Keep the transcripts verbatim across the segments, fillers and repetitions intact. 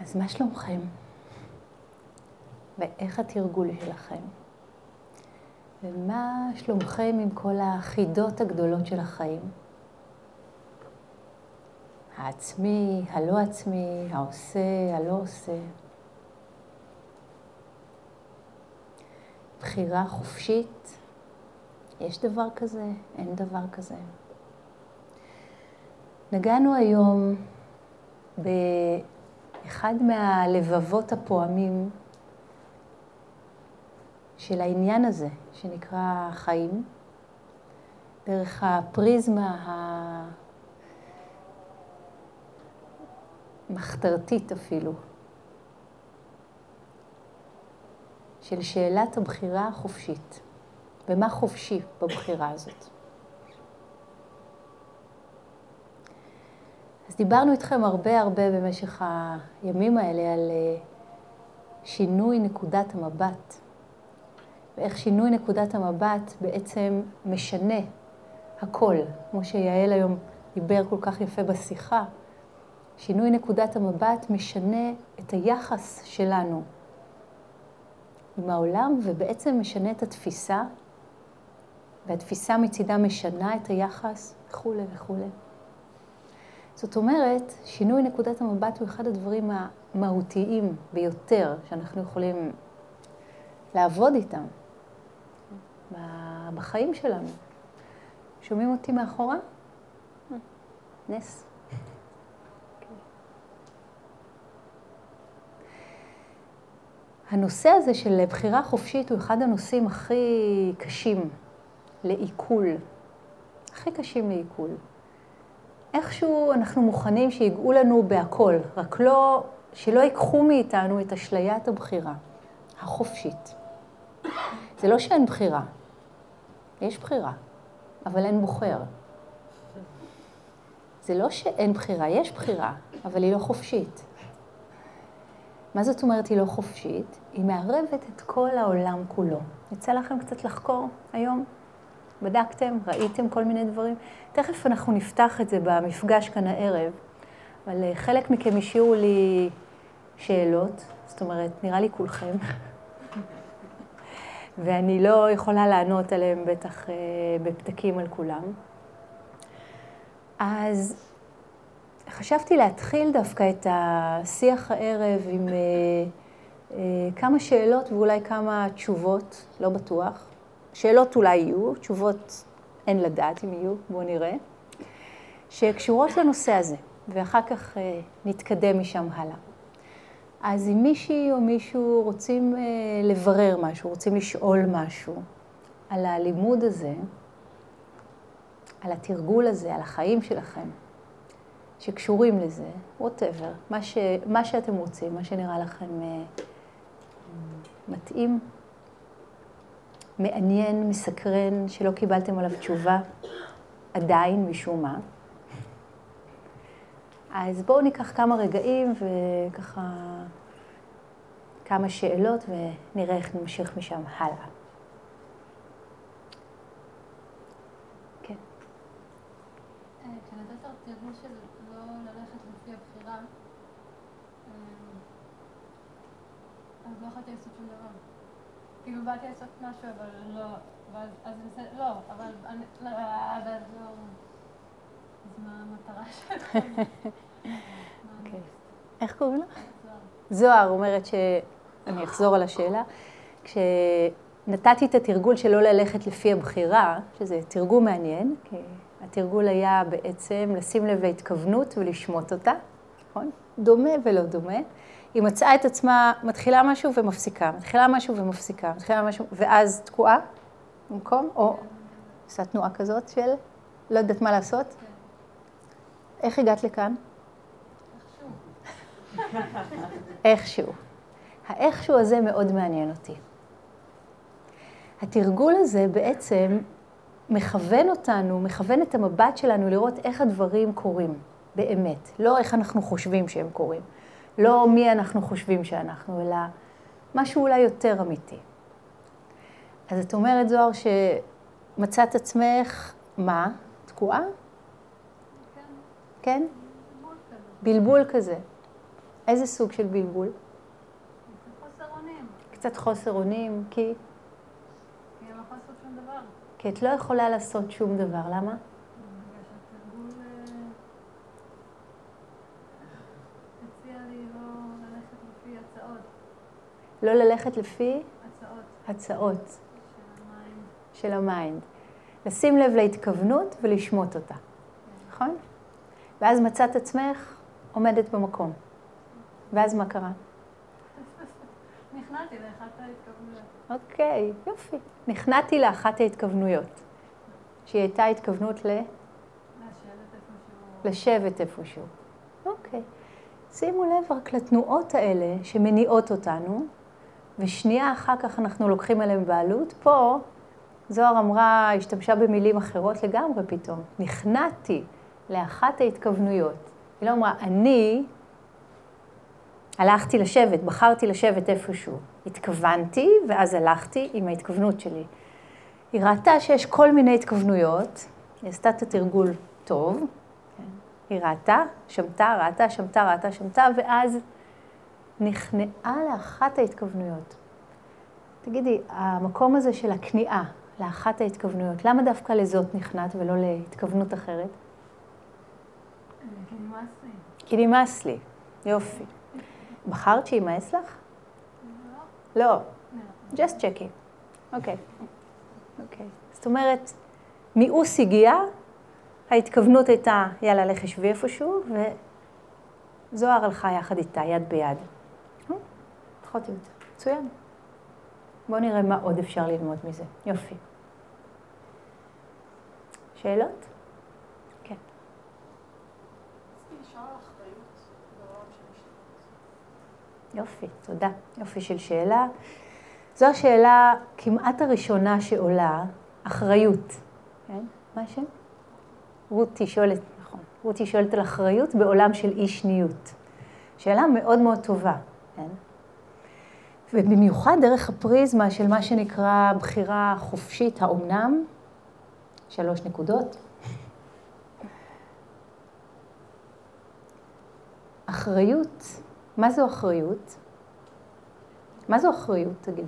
אז מה שלומכם? ואיך התרגול שלכם? ומה שלומכם עם כל החידות הגדולות של החיים? העצמי, הלא עצמי, העושה, הלא עושה. בחירה חופשית, יש דבר כזה, אין דבר כזה. נגענו היום באחד מהלבבות הפועמים של העניין הזה, שנקרא חיים, דרך הפריזמה המחתרתית אפילו, של שאלת הבחירה החופשית, ומה חופשי בבחירה הזאת. אז דיברנו איתכם הרבה הרבה במשך הימים האלה על שינוי נקודת המבט, ואיך שינוי נקודת המבט בעצם משנה הכל, כמו שיעל היום דיבר כל כך יפה בשיחה. שינוי נקודת המבט משנה את היחס שלנו עם העולם, ובעצם משנה את התפיסה, והתפיסה מצידה משנה את היחס וכו' וכו'. זאת אומרת, שינוי נקודת המבט הוא אחד הדברים המהותיים ביותר שאנחנו יכולים לעבוד איתם בחיים שלנו. שומעים אותי מאחורה? נס. הנושא הזה של בחירה חופשית הוא אחד הנושאים הכי קשים לעיכול. הכי קשים לעיכול. איכשהו אנחנו מוכנים שיגעו לנו בהכל, רק לא, שלא ייקחו מאיתנו את אשליית הבחירה החופשית. זה לא שאין בחירה, יש בחירה, אבל אין בוחר. זה לא שאין בחירה, יש בחירה, אבל היא לא חופשית. מה זאת אומרת היא לא חופשית? היא מערבת את כל העולם כולו. יצא לכם קצת לחקור היום? בדקתם? ראיתם כל מיני דברים? תכף אנחנו נפתח את זה במפגש כאן הערב, אבל חלק מכם השאירו לי שאלות, זאת אומרת, נראה לי כולכם, ואני לא יכולה לענות עליהם בטח בפתקים על כולם. אז חשבתי להתחיל דווקא את השיח הערב עם כמה שאלות ואולי כמה תשובות, לא בטוח. שאלות אולי יהיו, תשובות אין לדעת אם יהיו, בואו נראה, שקשורות לנושא הזה, ואחר כך נתקדם משם הלאה. אז אם מישהי או מישהו רוצים לברר משהו, רוצים לשאול משהו על הלימוד הזה, על התרגול הזה, על החיים שלכם, שקשורים לזה, whatever, מה, ש, מה שאתם רוצים, מה שנראה לכם מתאים, מעניין, מסקרן, שלא קיבלתם עליו תשובה, עדיין משום מה. אז בואו ניקח כמה רגעים וככה כמה שאלות ונראה איך נמשיך משם הלאה. כן. כשנתת תרגול של לא ללכת לפי הבחירה, אז לא יכולתי לעשות שום דבר. כאילו באתי לעשות משהו, אבל לא, אז בסדר, לא, אבל אני, לא, אז לא, אז מה המטרה שלך? אוקיי. איך קוראים לך? זוהר אומרת שאני אחזור על השאלה. כשנתתי את התרגול שלא ללכת לפי הבחירה, שזה תרגול מעניין, כי התרגול היה בעצם לשים לב להתכוונות ולשמוט אותה, נכון? דומה ולא דומה. היא מצאה את עצמה, מתחילה משהו ומפסיקה, מתחילה משהו ומפסיקה, מתחילה משהו, ואז תקועה במקום, או עושה תנועה כזאת של לא יודעת מה לעשות. איך הגעת לכאן? איכשהו. האיכשהו הזה מאוד מעניין אותי. התרגול הזה בעצם מכוון אותנו, מכוון את המבט שלנו לראות איך הדברים קורים באמת. לא איך אנחנו חושבים שהם קורים. לא מי אנחנו חושבים שאנחנו, אלא משהו אולי יותר אמיתי. אז את אומרת, זוהר, שמצאת עצמך, מה? תקועה? כן. כן? בלבול כזה. בלבול כזה. איזה סוג של בלבול? חוסר אונים. קצת חוסר אונים, כי? כי אני לא יכולה לעשות שום דבר. כי את לא יכולה לעשות שום דבר, למה? בגלל שהתרגול הציע לי לא ללכת לפי הצעות. לא ללכת לפי? הצעות. הצעות. של המיינד. של המיינד. לשים לב להתכוונות ולשמוט אותה, נכון? ואז מצאת עצמך עומדת במקום. ואז מה קרה? נכנעתי לאחת ההתכוונויות. אוקיי, יופי. נכנעתי לאחת ההתכוונויות. שהיא הייתה התכוונות ל... לשבת איפשהו. לשבת איפשהו. אוקיי. שימו לב רק לתנועות האלה שמניעות אותנו, ושנייה אחר כך אנחנו לוקחים עליהם בעלות. פה זוהר אמרה, השתמשה במילים אחרות לגמרי פתאום. נכנעתי לאחת ההתכוונויות. היא לא אמרה, אני הלכתי לשבת, בחרתי לשבת איפשהו. התכוונתי ואז הלכתי עם ההתכוונות שלי. היא ראתה שיש כל מיני התכוונויות, היא עשתה את התרגול טוב, היא ראתה, שמתה, ראתה, שמתה, ראתה, שמתה, ואז נכנעה לאחת ההתכוונויות. תגידי, המקום הזה של הכניעה לאחת ההתכוונויות, למה דווקא לזאת נכנעת ולא להתכוונות אחרת? כי נמאס לי. כי נמאס לי, יופי. בחרת שימאס לך? לא. לא. just checking. אוקיי. אוקיי. זאת אומרת, מיאוס הגיע, ההתכוונות הייתה, יאללה, לך שבי איפשהו, וזוהר הלכה יחד איתה, יד ביד. פחות או יותר. מצוין. בואו נראה מה עוד אפשר ללמוד מזה. יופי. שאלות? כן. רציתי לשאול על אחריות בעולם של משתנות. יופי, תודה. יופי של שאלה. זו השאלה כמעט הראשונה שעולה, אחריות. כן? מה השם? רותי שואלת, נכון. רותי שואלת על אחריות בעולם של אי שניות. שאלה מאוד מאוד טובה. כן? ובמיוחד דרך הפריזמה של מה שנקרא בחירה חופשית, האומנם, שלוש נקודות. אחריות, מה זו אחריות? מה זו אחריות, תגידו?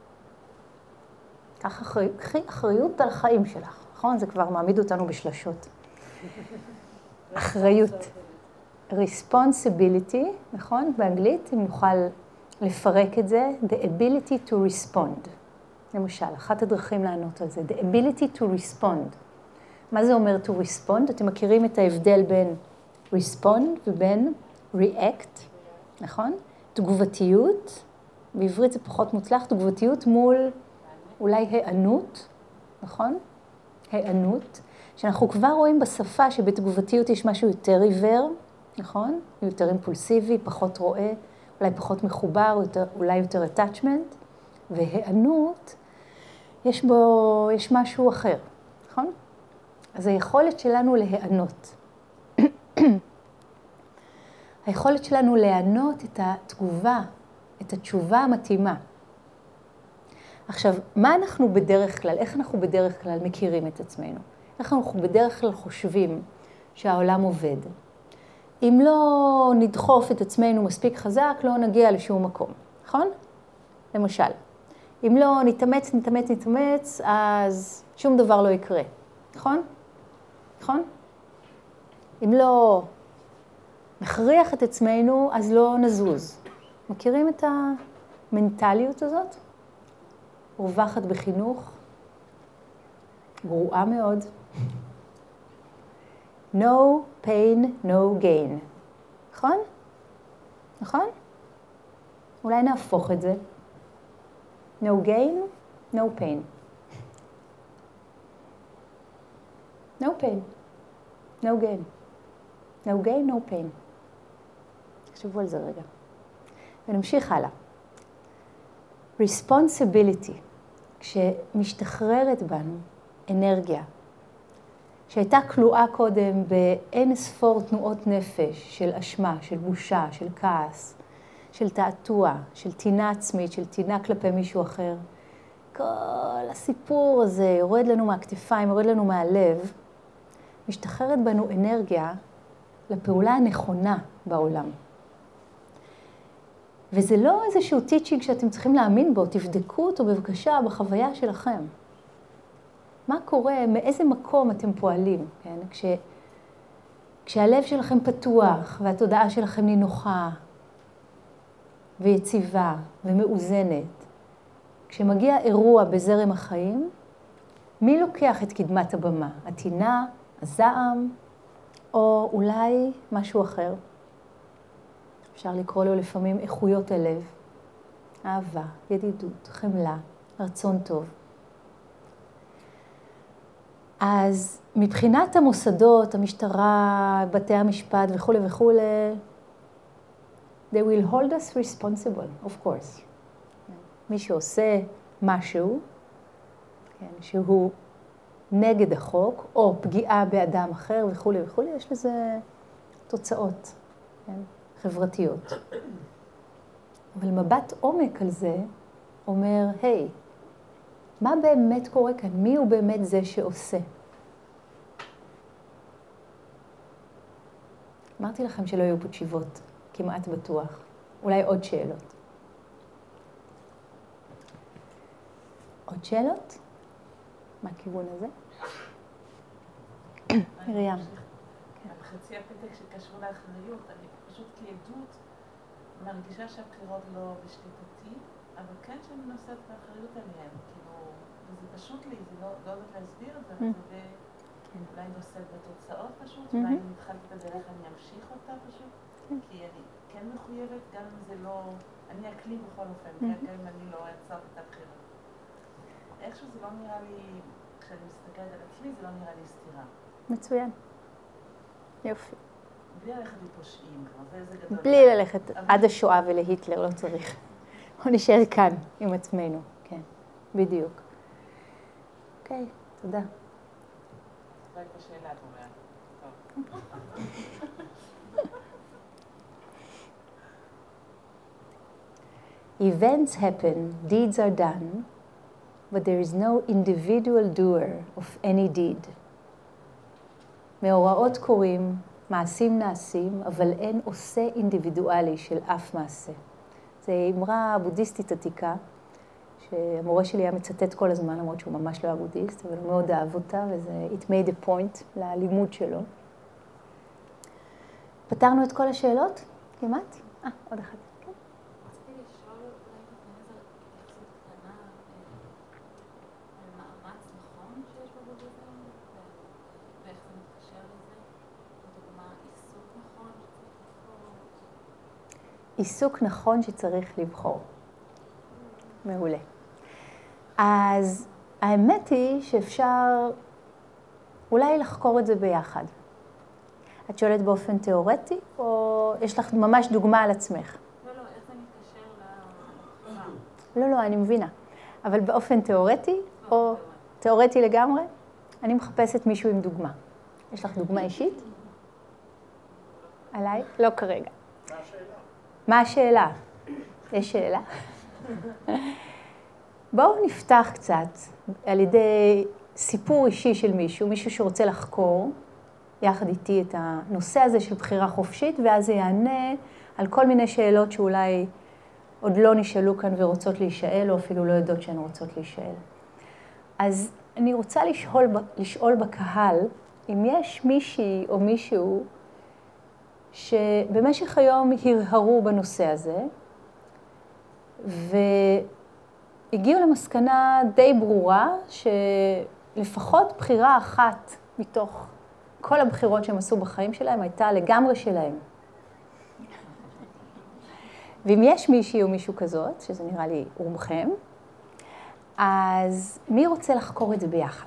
קח אחריות, קחי אחריות על החיים שלך, נכון? זה כבר מעמיד אותנו בשלשות. אחריות. responsibility, נכון? באנגלית, אם נוכל לפרק את זה, the ability to respond. למשל, אחת הדרכים לענות על זה, the ability to respond. מה זה אומר to respond? אתם מכירים את ההבדל בין respond ובין react, נכון? תגובתיות, בעברית זה פחות מוצלח, תגובתיות מול אולי הענות, נכון? הענות, שאנחנו כבר רואים בשפה שבתגובתיות יש משהו יותר עיוור, נכון? יותר אימפולסיבי, פחות רואה, אולי פחות מחובר, יותר, אולי יותר attachment, והענות, יש בו, יש משהו אחר, נכון? אז היכולת שלנו להיענות. היכולת שלנו להיענות את התגובה, את התשובה המתאימה. עכשיו, מה אנחנו בדרך כלל, איך אנחנו בדרך כלל מכירים את עצמנו? איך אנחנו בדרך כלל חושבים שהעולם עובד? אם לא נדחוף את עצמנו מספיק חזק, לא נגיע לשום מקום, נכון? למשל, אם לא נתאמץ, נתאמץ, נתאמץ, אז שום דבר לא יקרה, נכון? נכון? אם לא נכריח את עצמנו, אז לא נזוז. מכירים את המנטליות הזאת? רווחת בחינוך, גרועה מאוד. No pain, no gain. נכון? נכון? אולי נהפוך את זה. No gain, no pain. No pain, no gain. No gain, no pain. תחשבו על זה רגע. ונמשיך הלאה. responsibility, כשמשתחררת בנו אנרגיה, שהייתה כלואה קודם באין ספור תנועות נפש של אשמה, של בושה, של כעס, של תעתוע, של טינה עצמית, של טינה כלפי מישהו אחר. כל הסיפור הזה יורד לנו מהכתפיים, יורד לנו מהלב, משתחררת בנו אנרגיה לפעולה הנכונה בעולם. וזה לא איזשהו טיצ'ינג שאתם צריכים להאמין בו, תבדקו אותו בבקשה בחוויה שלכם. מה קורה, מאיזה מקום אתם פועלים, כן? כש, כשהלב שלכם פתוח והתודעה שלכם נינוחה ויציבה ומאוזנת, כשמגיע אירוע בזרם החיים, מי לוקח את קדמת הבמה? הטינה, הזעם, או אולי משהו אחר? אפשר לקרוא לו לפעמים איכויות הלב, אהבה, ידידות, חמלה, רצון טוב. אז מבחינת המוסדות, המשטרה, בתי המשפט וכו' וכו', they will hold us responsible, of course. מי שעושה משהו, כן, שהוא נגד החוק, או פגיעה באדם אחר וכו' וכו', יש לזה תוצאות, כן, חברתיות. אבל מבט עומק על זה אומר, היי, מה באמת קורה כאן? מי הוא באמת זה שעושה? אמרתי לכם שלא יהיו פה תשיבות, כמעט בטוח. אולי עוד שאלות. עוד שאלות? מהכיוון הזה? מרים. חצי הפתק שקשור לאחריות, אני פשוט כעדות מרגישה שהבחירות לא בשליטתי, אבל כן שאני נושאת באחריות עליהן, כאילו, וזה פשוט לי, זה לא יודעת להסביר את זה, אבל זה אולי נושאת בתוצאות פשוט, אולי אם התחלתי את הדרך אני אמשיך אותה פשוט, כי אני כן מחויבת, גם אם זה לא, אני אקליט בכל אופן, גם אם אני לא אעצור את הבחירות. איכשהו זה לא נראה לי, כשאני מסתכלת על עצמי, זה לא נראה לי סתירה. מצוין. יופי. בלי ללכת לפושעים כבר, זה איזה גדול. בלי ללכת עד השואה ולהיטלר, לא צריך. בוא נשאר כאן עם עצמנו, כן, בדיוק. אוקיי, תודה. לא הייתה שאלה, את אומרת. Events happen, deeds are done, but there is no individual doer of any deed. מאורעות קורים, מעשים נעשים, אבל אין עושה אינדיבידואלי של אף מעשה. זו אמרה בודהיסטית עתיקה, שהמורה שלי היה מצטט כל הזמן, למרות שהוא ממש לא היה בודהיסט, אבל הוא מאוד אהב אותה, וזה it made a point ללימוד שלו. פתרנו את כל השאלות? כמעט? אה, עוד אחת. כן. רציתי לשאול אולי איזה התייחסות קטנה על מאמץ נכון שיש בבודהיזם, ואיך זה מתקשר לזה. לדוגמה, עיסוק נכון שצריך לבחור. עיסוק נכון שצריך לבחור. מעולה. אז האמת היא שאפשר אולי לחקור את זה ביחד. את שואלת באופן תיאורטי, או יש לך ממש דוגמה על עצמך? לא, לא, איך זה מתקשר לבחירה? לא, לא, אני מבינה. אבל באופן תיאורטי, או תיאורטי לגמרי, אני מחפשת מישהו עם דוגמה. יש לך דוגמה אישית? עליי? לא כרגע. מה השאלה? מה השאלה? יש שאלה? בואו נפתח קצת על ידי סיפור אישי של מישהו, מישהו שרוצה לחקור יחד איתי את הנושא הזה של בחירה חופשית, ואז זה יענה על כל מיני שאלות שאולי עוד לא נשאלו כאן ורוצות להישאל, או אפילו לא יודעות שהן רוצות להישאל. אז אני רוצה לשאול, לשאול בקהל, אם יש מישהי או מישהו שבמשך היום הרהרו בנושא הזה, והגיעו למסקנה די ברורה שלפחות בחירה אחת מתוך כל הבחירות שהם עשו בחיים שלהם הייתה לגמרי שלהם. ואם יש מישהי או מישהו כזאת, שזה נראה לי רובכם, אז מי רוצה לחקור את זה ביחד?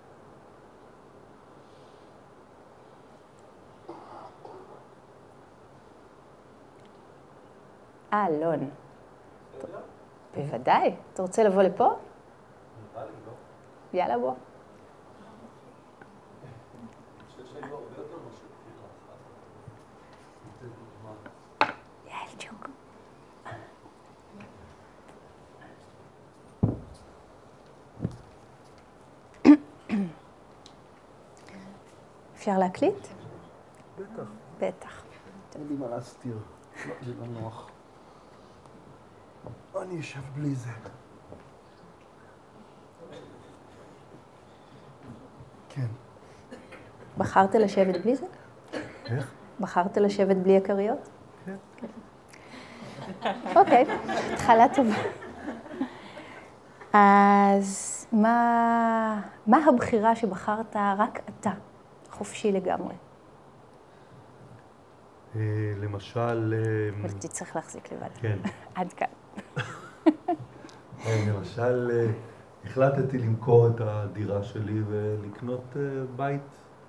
אה, אלון. בוודאי. אתה רוצה לבוא לפה? יאללה, בוא. יאללה, צ'וק. אפשר להקליט? בטח. בטח. אין לי מה להסתיר. לא, זה לא נוח. אני אשב בלי זה. כן. בחרת לשבת בלי זה? איך? בחרת לשבת בלי הכריות? כן. אוקיי, התחלה טובה. אז מה, מה הבחירה שבחרת רק אתה, חופשי לגמרי? למשל... תצטרך להחזיק לבד. כן. עד כאן. למשל, החלטתי למכור את הדירה שלי ולקנות בית.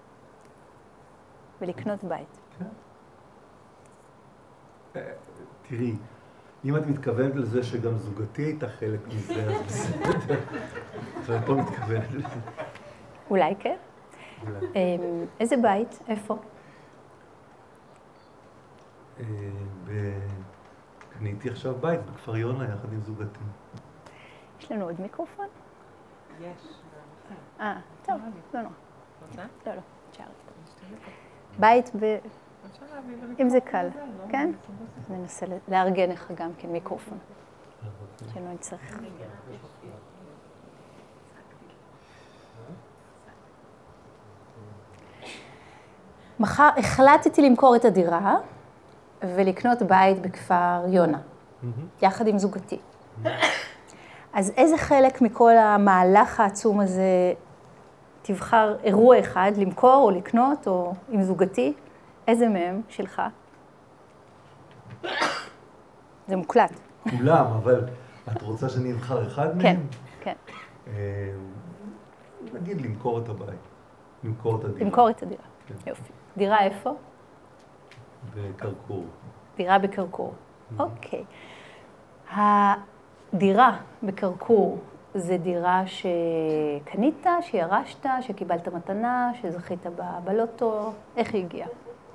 ולקנות בית. כן. תראי, אם את מתכוונת לזה שגם זוגתי הייתה חלק מזה, אז בסדר. אבל את לא מתכוונת לזה. אולי כן. איזה בית? איפה? קניתי עכשיו בית בכפר יונה יחד עם זוגתי. יש לנו עוד מיקרופון? יש. אה, טוב, לא נורא. לא, לא, תשאר. בית ב... אם זה קל, כן? אז ננסה לארגן לך גם כן מיקרופון. שלא נצטרך. מחר החלטתי למכור את הדירה ולקנות בית בכפר יונה, יחד עם זוגתי. אז איזה חלק מכל המהלך העצום הזה תבחר אירוע אחד, למכור או לקנות או עם זוגתי? איזה מהם שלך? זה מוקלט. כולם, אבל את רוצה שאני אבחר אחד מהם? כן, כן. נגיד למכור את הבית, למכור את הדירה. למכור את הדירה, יופי. דירה איפה? בקרקור. דירה בקרקור, אוקיי. הדירה בקרקור זה דירה שקנית, שירשת, שקיבלת מתנה, שזכית בלוטו, איך היא הגיעה?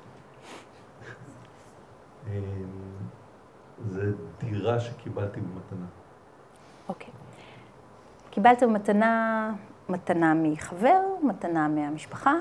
זה דירה שקיבלתי במתנה. אוקיי. קיבלת במתנה, מתנה מחבר, מתנה מהמשפחה?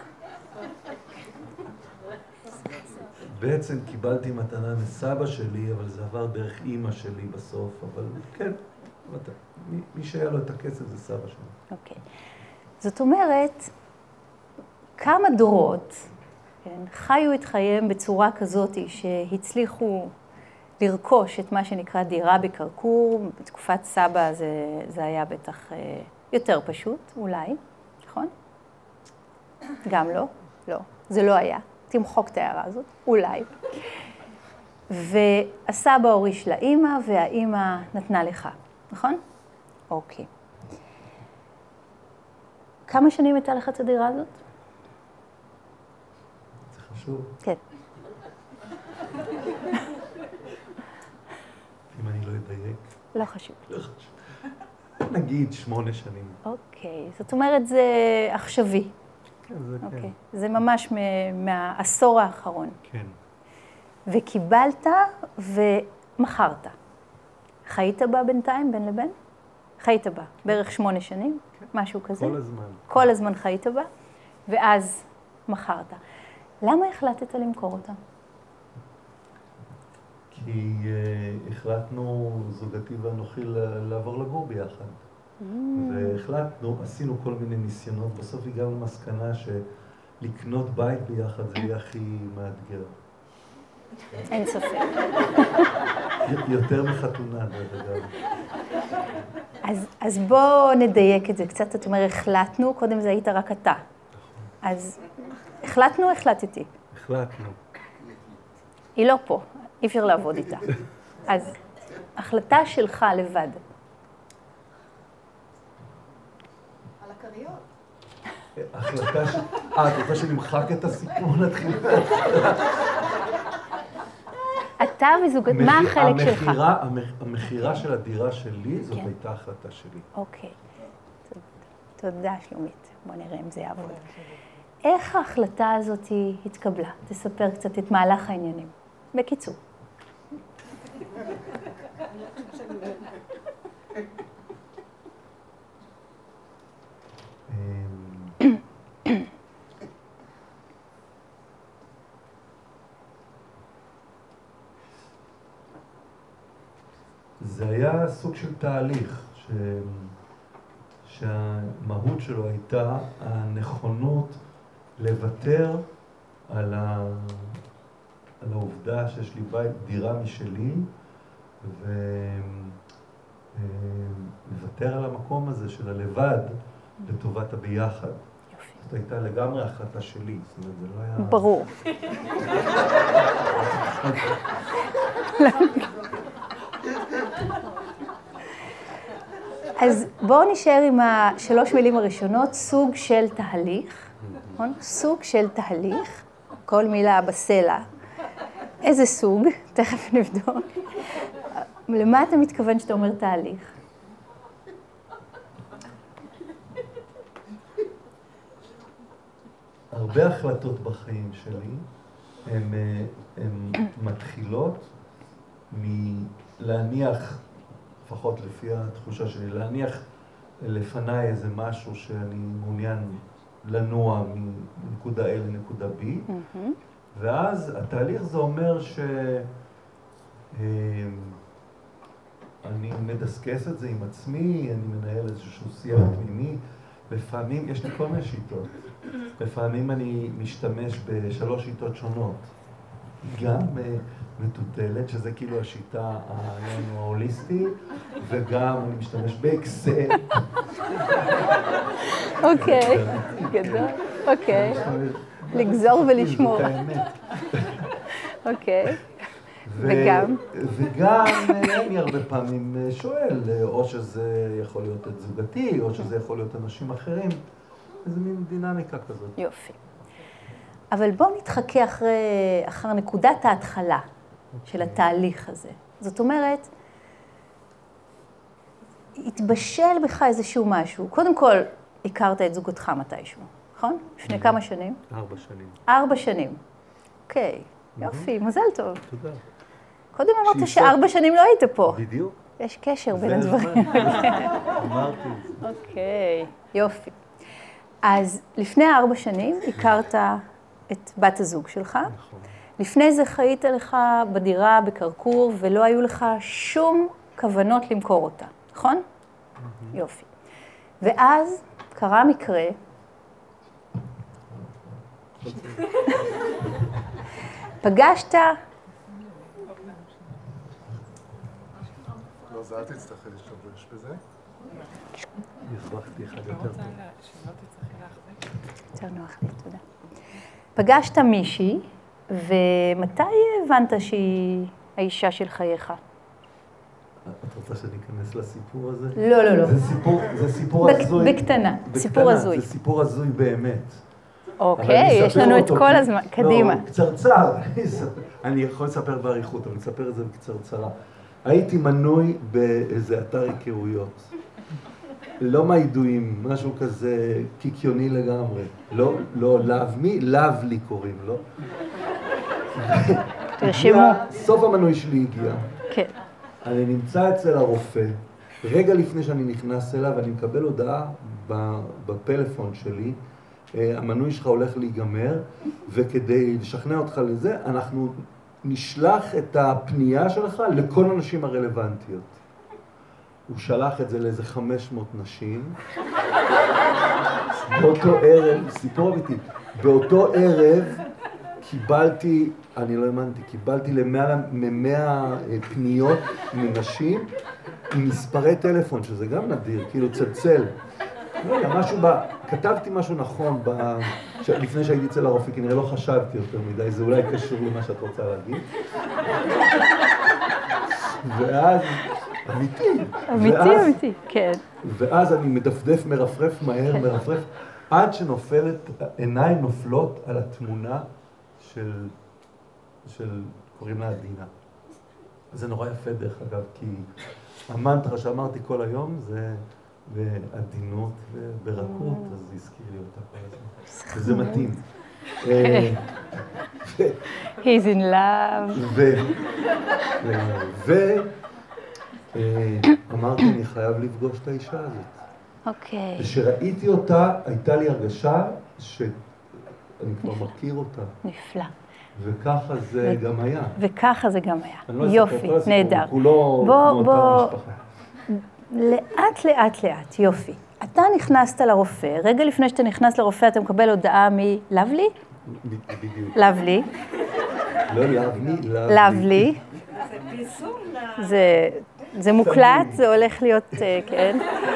בעצם קיבלתי מתנה מסבא שלי, אבל זה עבר דרך אימא שלי בסוף, אבל כן, מי שהיה לו את הכסף זה סבא שלי. אוקיי. זאת אומרת, כמה דורות, כן, חיו את חייהם בצורה כזאת שהצליחו לרכוש את מה שנקרא דירה בקרקור. בתקופת סבא זה, זה היה בטח יותר פשוט, אולי, נכון? גם לא? לא. זה לא היה. תמחוק את ההערה הזאת, אולי. והסבא הוריש לאמא, והאמא נתנה לך, נכון? אוקיי. כמה שנים הייתה לך את הדירה הזאת? זה חשוב. כן. אם אני לא אדייק. לא חשוב. לא חשוב. נגיד שמונה שנים. אוקיי, זאת אומרת זה עכשווי. כן, זה כן. אוקיי, זה ממש מהעשור האחרון. כן. וקיבלת ומכרת. חיית בה בינתיים, בין לבין? חיית בה, בערך שמונה שנים, משהו כזה. כל הזמן. כל הזמן חיית בה, ואז מכרת. למה החלטת למכור אותה? כי uh, החלטנו, זוגתי ואנוכי, לעבור לגור ביחד. Mm. והחלטנו, עשינו כל מיני ניסיונות, בסוף הגענו למסקנה שלקנות בית ביחד זה יהיה הכי מאתגר. אין ספק. יותר מחתונה, דרך אגב. אז, אז בוא נדייק את זה קצת. זאת אומרת, החלטנו, קודם זה היית רק אתה. אז החלטנו, החלטתי. החלטנו. היא לא פה, אי אפשר לעבוד איתה. אז החלטה שלך לבד. על הכריות. החלטה ש... אה, את רוצה שנמחק את הסיפור? נתחיל מההתחלה. אתה וזוגת, מה החלק שלך? המחירה של הדירה שלי, זאת הייתה החלטה שלי. אוקיי. תודה, שלומית. בוא נראה אם זה יעבוד. איך ההחלטה הזאת התקבלה? תספר קצת את מהלך העניינים. בקיצור. זה היה סוג של תהליך, ש... שהמהות שלו הייתה הנכונות לוותר על, ה... על העובדה שיש לי בית, דירה משלי, ולוותר על המקום הזה של הלבד לטובת הביחד. זאת הייתה לגמרי החלטה שלי, זאת אומרת, זה לא היה... ברור. אז בואו נשאר עם השלוש מילים הראשונות, סוג של תהליך, נכון? סוג של תהליך, כל מילה בסלע. איזה סוג? תכף נבדוק. למה אתה מתכוון שאתה אומר תהליך? הרבה החלטות בחיים שלי הן, הן מתחילות מלהניח, לפחות לפי התחושה שלי, להניח לפניי איזה משהו שאני מעוניין לנוע מנקודה A לנקודה B, mm-hmm. ואז התהליך זה אומר שאני מדסקס את זה עם עצמי, אני מנהל איזשהו שיח פנימי, לפעמים יש לי כל מיני שיטות. לפעמים אני משתמש בשלוש שיטות שונות. גם מטוטלת, שזה כאילו השיטה ההוליסטית, וגם אני משתמש באקסל. אוקיי, גדול. אוקיי. לגזור ולשמור. זאת האמת. אוקיי. וגם? וגם אני הרבה פעמים שואל, או שזה יכול להיות את זוגתי, או שזה יכול להיות אנשים אחרים. איזה מין דינמיקה כזאת. יופי. אבל בואו נתחכה אחרי, אחר נקודת ההתחלה של התהליך הזה. זאת אומרת, התבשל בך איזשהו משהו. קודם כל, הכרת את זוגתך מתישהו, נכון? לפני כמה שנים? ארבע שנים. ארבע שנים. אוקיי, יופי, מזל טוב. תודה. קודם אמרת שארבע שנים לא היית פה. בדיוק. יש קשר בין הדברים. אמרתי את זה. אוקיי, יופי. אז לפני ארבע שנים הכרת את בת הזוג שלך. נכון. לפני זה חיית לך בדירה בקרקור ולא היו לך שום כוונות למכור אותה, נכון? יופי. ואז קרה מקרה, פגשת... לא, זה אל תצטרכי להשתמש בזה. הפרחתי אחד יותר טוב. יותר נוח לי, תודה. פגשת מישהי, ומתי הבנת שהיא האישה של חייך? את רוצה שאני אכנס לסיפור הזה? לא, לא, לא. זה סיפור, זה סיפור הזוי. בקטנה, סיפור הזוי. זה סיפור הזוי באמת. אוקיי, יש לנו את כל הזמן, קדימה. לא, קצרצר. אני יכול לספר באריכות, אבל נספר את זה בקצרצרה. הייתי מנוי באיזה אתר היכרויות. לא מהידועים, משהו כזה קיקיוני לגמרי. לא, לא, לאו, מי? לאו לי קוראים, לא? תרשמו. סוף המנוי שלי הגיע. כן. אני נמצא אצל הרופא, רגע לפני שאני נכנס אליו, אני מקבל הודעה בפלאפון שלי, המנוי שלך הולך להיגמר, וכדי לשכנע אותך לזה, אנחנו נשלח את הפנייה שלך לכל הנשים הרלוונטיות. הוא שלח את זה לאיזה חמש מאות נשים. באותו ערב, סיפור אמיתי, באותו ערב קיבלתי, אני לא האמנתי, קיבלתי למעלה ממאה פניות מנשים עם מספרי טלפון, שזה גם נדיר, כאילו צלצל. לא יודע, משהו ב... כתבתי משהו נכון ב... ש... לפני שהייתי אצל הרופא, כנראה לא חשבתי יותר מדי, זה אולי קשור למה שאת רוצה להגיד. ואז... אמיתי. אמיתי, ואז... אמיתי, כן. ואז אני מדפדף, מרפרף מהר, מרפרף, עד שנופלת, עיניים נופלות על התמונה של... של... קוראים לה עדינה. זה נורא יפה דרך אגב, כי המנטרה שאמרתי כל היום זה... בעדינות וברכות, אז זה הזכיר לי אותה כל הזמן. וזה מתאים. He's in love. ואמרתי, אני חייב לפגוש את האישה הזאת. אוקיי. וכשראיתי אותה, הייתה לי הרגשה שאני כבר מכיר אותה. נפלא. וככה זה גם היה. וככה זה גם היה. אני לא אספר יופי, כל הסיפור, נהדר. הוא כולו בוא, בוא, מאותה משפחה. לאט, לאט, לאט, יופי. אתה נכנסת לרופא, רגע לפני שאתה נכנס לרופא, אתה מקבל הודעה מלבלי? בדיוק. לבלי. לא לבלי, לבלי. זה זה מוקלט, זה הולך להיות, כן.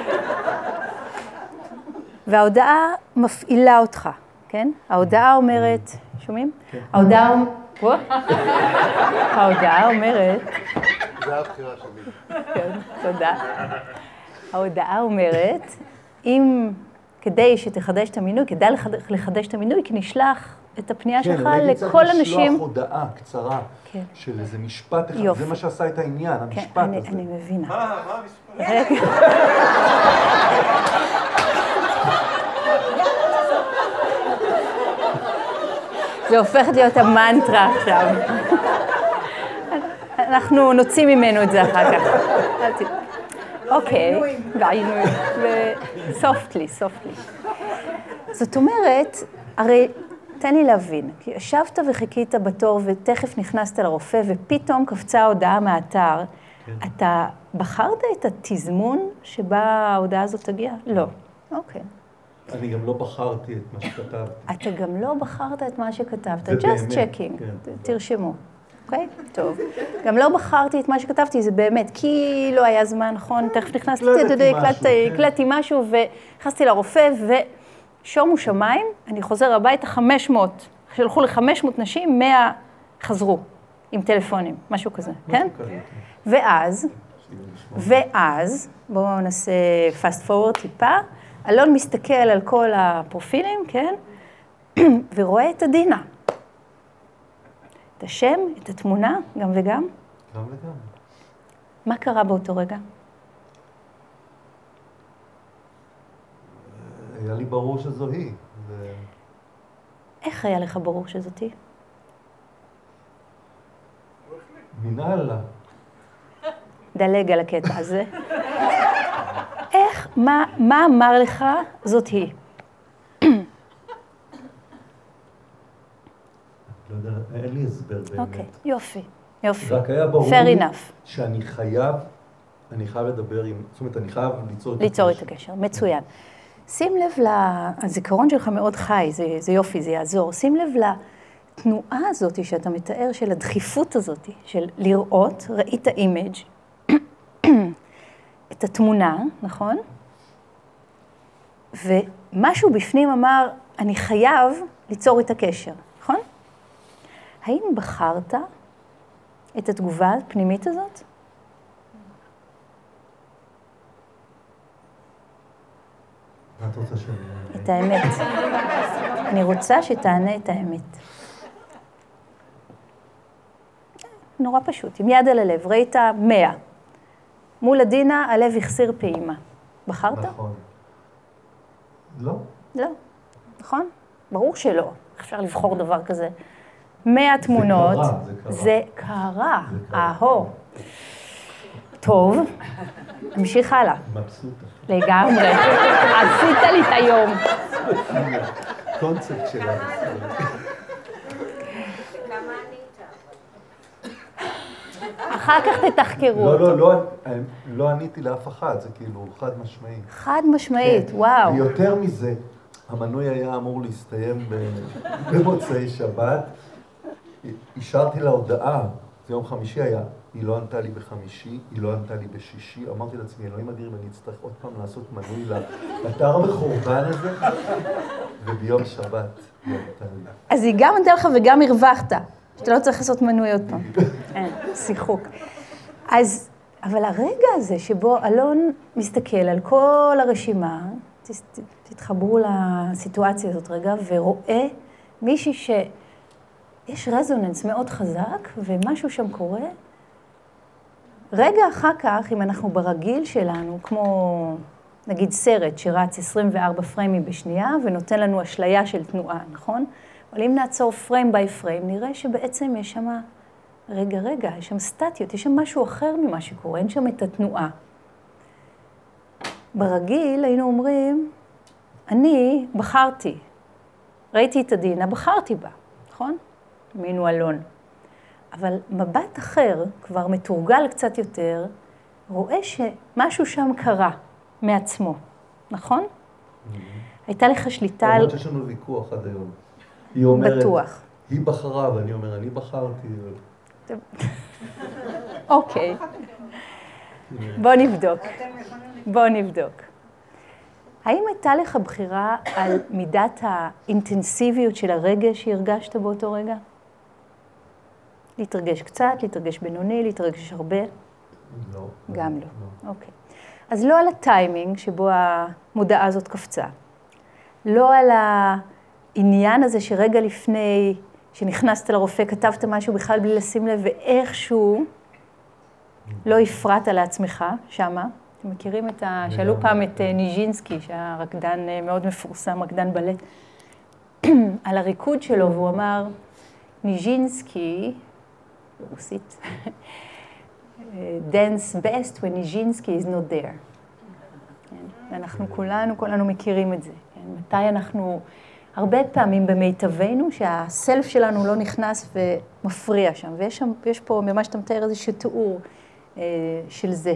וההודעה מפעילה אותך, כן? ההודעה אומרת, שומעים? ההודעה אומרת, ההודעה אומרת, זה הבחירה שלי. כן, תודה. ההודעה אומרת, אם כדי שתחדש את המינוי, כדאי לחדש את המינוי, כי נשלח את הפנייה שלך לכל אנשים. כן, אני לשלוח הודעה קצרה של איזה משפט אחד, זה מה שעשה את העניין, המשפט הזה. כן, אני מבינה. מה, מה המשפט? זה הופך להיות המנטרה עכשיו. אנחנו נוציא ממנו את זה אחר כך. אוקיי, בעינוי, וסופטלי, סופטלי. זאת אומרת, הרי תן לי להבין, כי ישבת וחיכית בתור ותכף נכנסת לרופא ופתאום קפצה ההודעה מהאתר, אתה בחרת את התזמון שבה ההודעה הזאת תגיע? לא. אוקיי. אני גם לא בחרתי את מה שכתבתי. אתה גם לא בחרת את מה שכתבת, just checking, תרשמו. אוקיי? טוב. גם לא בחרתי את מה שכתבתי, זה באמת, כי לא היה זמן, נכון? תכף נכנסתי, אתה יודע, הקלטתי משהו ונכנסתי לרופא ושומו שמיים, אני חוזר הביתה חמש מאות, שלחו ל-חמש מאות נשים, מאה חזרו עם טלפונים, משהו כזה, כן? ואז, ואז, בואו נעשה fast forward טיפה, אלון מסתכל על כל הפרופילים, כן? ורואה את עדינה. את השם, את התמונה, גם וגם. גם וגם. מה קרה באותו רגע? היה לי ברור שזו היא. ו... איך היה לך ברור שזאת היא? מנהלה. דלג על הקטע הזה. איך, מה, מה אמר לך זאת היא? לא יודע, אין לי הסבר באמת. אוקיי, יופי, יופי. רק היה ברור Fair לי enough. שאני חייב, אני חייב לדבר עם, זאת אומרת, אני חייב ליצור את הקשר. ליצור את הקשר, מצוין. שים לב לזיכרון שלך מאוד חי, זה, זה יופי, זה יעזור. שים לב לתנועה הזאת שאתה מתאר, של הדחיפות הזאת, של לראות, ראית אימג' את התמונה, נכון? ומשהו בפנים אמר, אני חייב ליצור את הקשר, נכון? האם בחרת את התגובה הפנימית הזאת? מה את רוצה שאני... את האמת. אני רוצה שתענה את האמת. נורא פשוט, עם יד על הלב, ראית מאה. מול עדינה, הלב החסיר פעימה. בחרת? נכון. לא. לא. נכון? ברור שלא. אפשר לבחור דבר כזה. מאה תמונות. זה קרה, זה זה קרה. אהו. טוב, נמשיך הלאה. מבסוטה. לגמרי. עשית לי את היום. קונספט שלנו. אחר כך תתחקרו. לא, לא, לא, לא עניתי לאף אחד, זה כאילו חד משמעית. חד משמעית, וואו. ויותר מזה, המנוי היה אמור להסתיים במוצאי שבת. השארתי לה הודעה, זה יום חמישי היה, היא לא ענתה לי בחמישי, היא לא ענתה לי בשישי. אמרתי לעצמי, אלוהים אדיר, אני אצטרך עוד פעם לעשות מנוי לאתר המחורבן הזה, וביום שבת היא ענתה לי. אז היא גם ענתה לך וגם הרווחת, שאתה לא צריך לעשות מנוי עוד פעם. אין, שיחוק. אז, אבל הרגע הזה שבו אלון מסתכל על כל הרשימה, תתחברו לסיטואציה הזאת רגע, ורואה מישהי שיש רזוננס מאוד חזק, ומשהו שם קורה. רגע אחר כך, אם אנחנו ברגיל שלנו, כמו נגיד סרט שרץ עשרים וארבע פריימים בשנייה, ונותן לנו אשליה של תנועה, נכון? אבל אם נעצור פריים ביי פריים, נראה שבעצם יש שם, רגע, רגע, יש שם סטטיות, יש שם משהו אחר ממה שקורה, אין שם את התנועה. ברגיל היינו אומרים, אני בחרתי, ראיתי את עדינה, בחרתי בה, נכון? מין הוא אלון. אבל מבט אחר, כבר מתורגל קצת יותר, רואה שמשהו שם קרה מעצמו, נכון? הייתה לך שליטה על... למרות שיש לנו ויכוח עד היום. היא אומרת, בטוח. היא בחרה, ואני אומר, אני בחרתי. אוקיי. בוא נבדוק. בוא נבדוק. האם הייתה לך בחירה על מידת האינטנסיביות של הרגש שהרגשת באותו רגע? להתרגש קצת, להתרגש בינוני, להתרגש הרבה? לא. גם לא. אוקיי. אז לא על הטיימינג שבו המודעה הזאת קפצה. לא על העניין הזה שרגע לפני שנכנסת לרופא, כתבת משהו בכלל בלי לשים לב, ואיכשהו לא הפרעת לעצמך שמה. אתם מכירים את ה... שאלו פעם את ניז'ינסקי, שהיה רקדן מאוד מפורסם, רקדן בלט, על הריקוד שלו, והוא אמר, ניז'ינסקי, ברוסית, dance best when ניז'ינסקי is not there. אנחנו כולנו, כולנו מכירים את זה. מתי אנחנו, הרבה פעמים במיטבנו, שהסלף שלנו לא נכנס ומפריע שם, ויש שם, יש פה ממש אתה מתאר איזשהו תיאור של זה.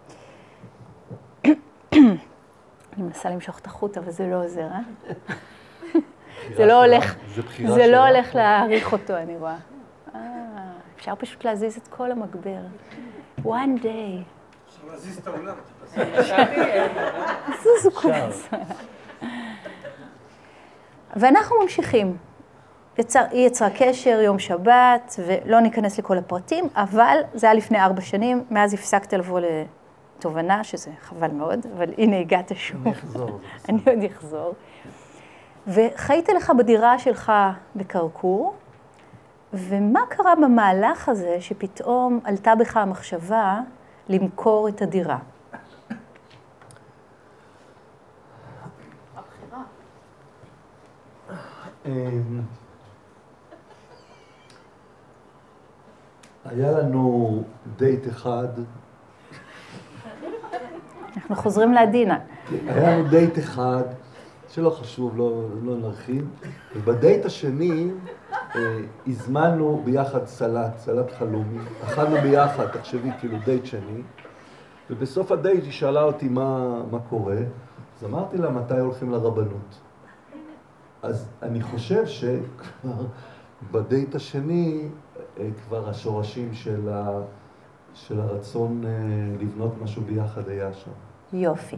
אני מנסה למשוך את החוט, אבל זה לא עוזר, אה? זה לא הולך, זה לא הולך להעריך אותו, אני רואה. אה, אפשר פשוט להזיז את כל המגבר. One day. אפשר להזיז את העולם. זוזו קורס. ואנחנו ממשיכים. יצר, היא יצרה קשר יום שבת, ולא ניכנס לכל הפרטים, אבל זה היה לפני ארבע שנים, מאז הפסקת לבוא לתובנה, שזה חבל מאוד, אבל הנה הגעת שוב. אני אחזור. אני עוד אחזור. וחיית לך בדירה שלך בקרקור, ומה קרה במהלך הזה שפתאום עלתה בך המחשבה למכור את הדירה? הבחירה. היה לנו דייט אחד, אנחנו חוזרים לעדינה. היה לנו דייט אחד, שלא חשוב, לא, לא נרחיב, ובדייט השני אה, הזמנו ביחד סלט, סלט חלומי, אכלנו ביחד, תחשבי, כאילו דייט שני, ובסוף הדייט היא שאלה אותי מה, מה קורה, אז אמרתי לה מתי הולכים לרבנות. אז אני חושב שכבר בדייט השני, אה, כבר השורשים של, ה, של הרצון אה, לבנות משהו ביחד היה שם. יופי.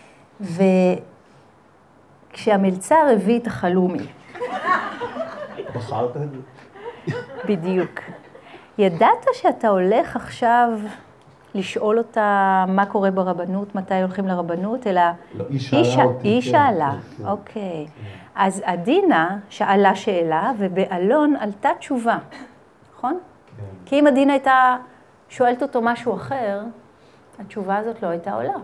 וכשהמלצר הביא את החלומי, בחרת את זה? בדיוק, ידעת שאתה הולך עכשיו לשאול אותה מה קורה ברבנות, מתי הולכים לרבנות, אלא... לא, היא שאלה אותי. היא כן, שאלה, כן, אוקיי. כן. אז עדינה שאלה שאלה, ובאלון עלתה תשובה, נכון? כן. כי אם עדינה הייתה שואלת אותו משהו אחר, התשובה הזאת לא הייתה עולה.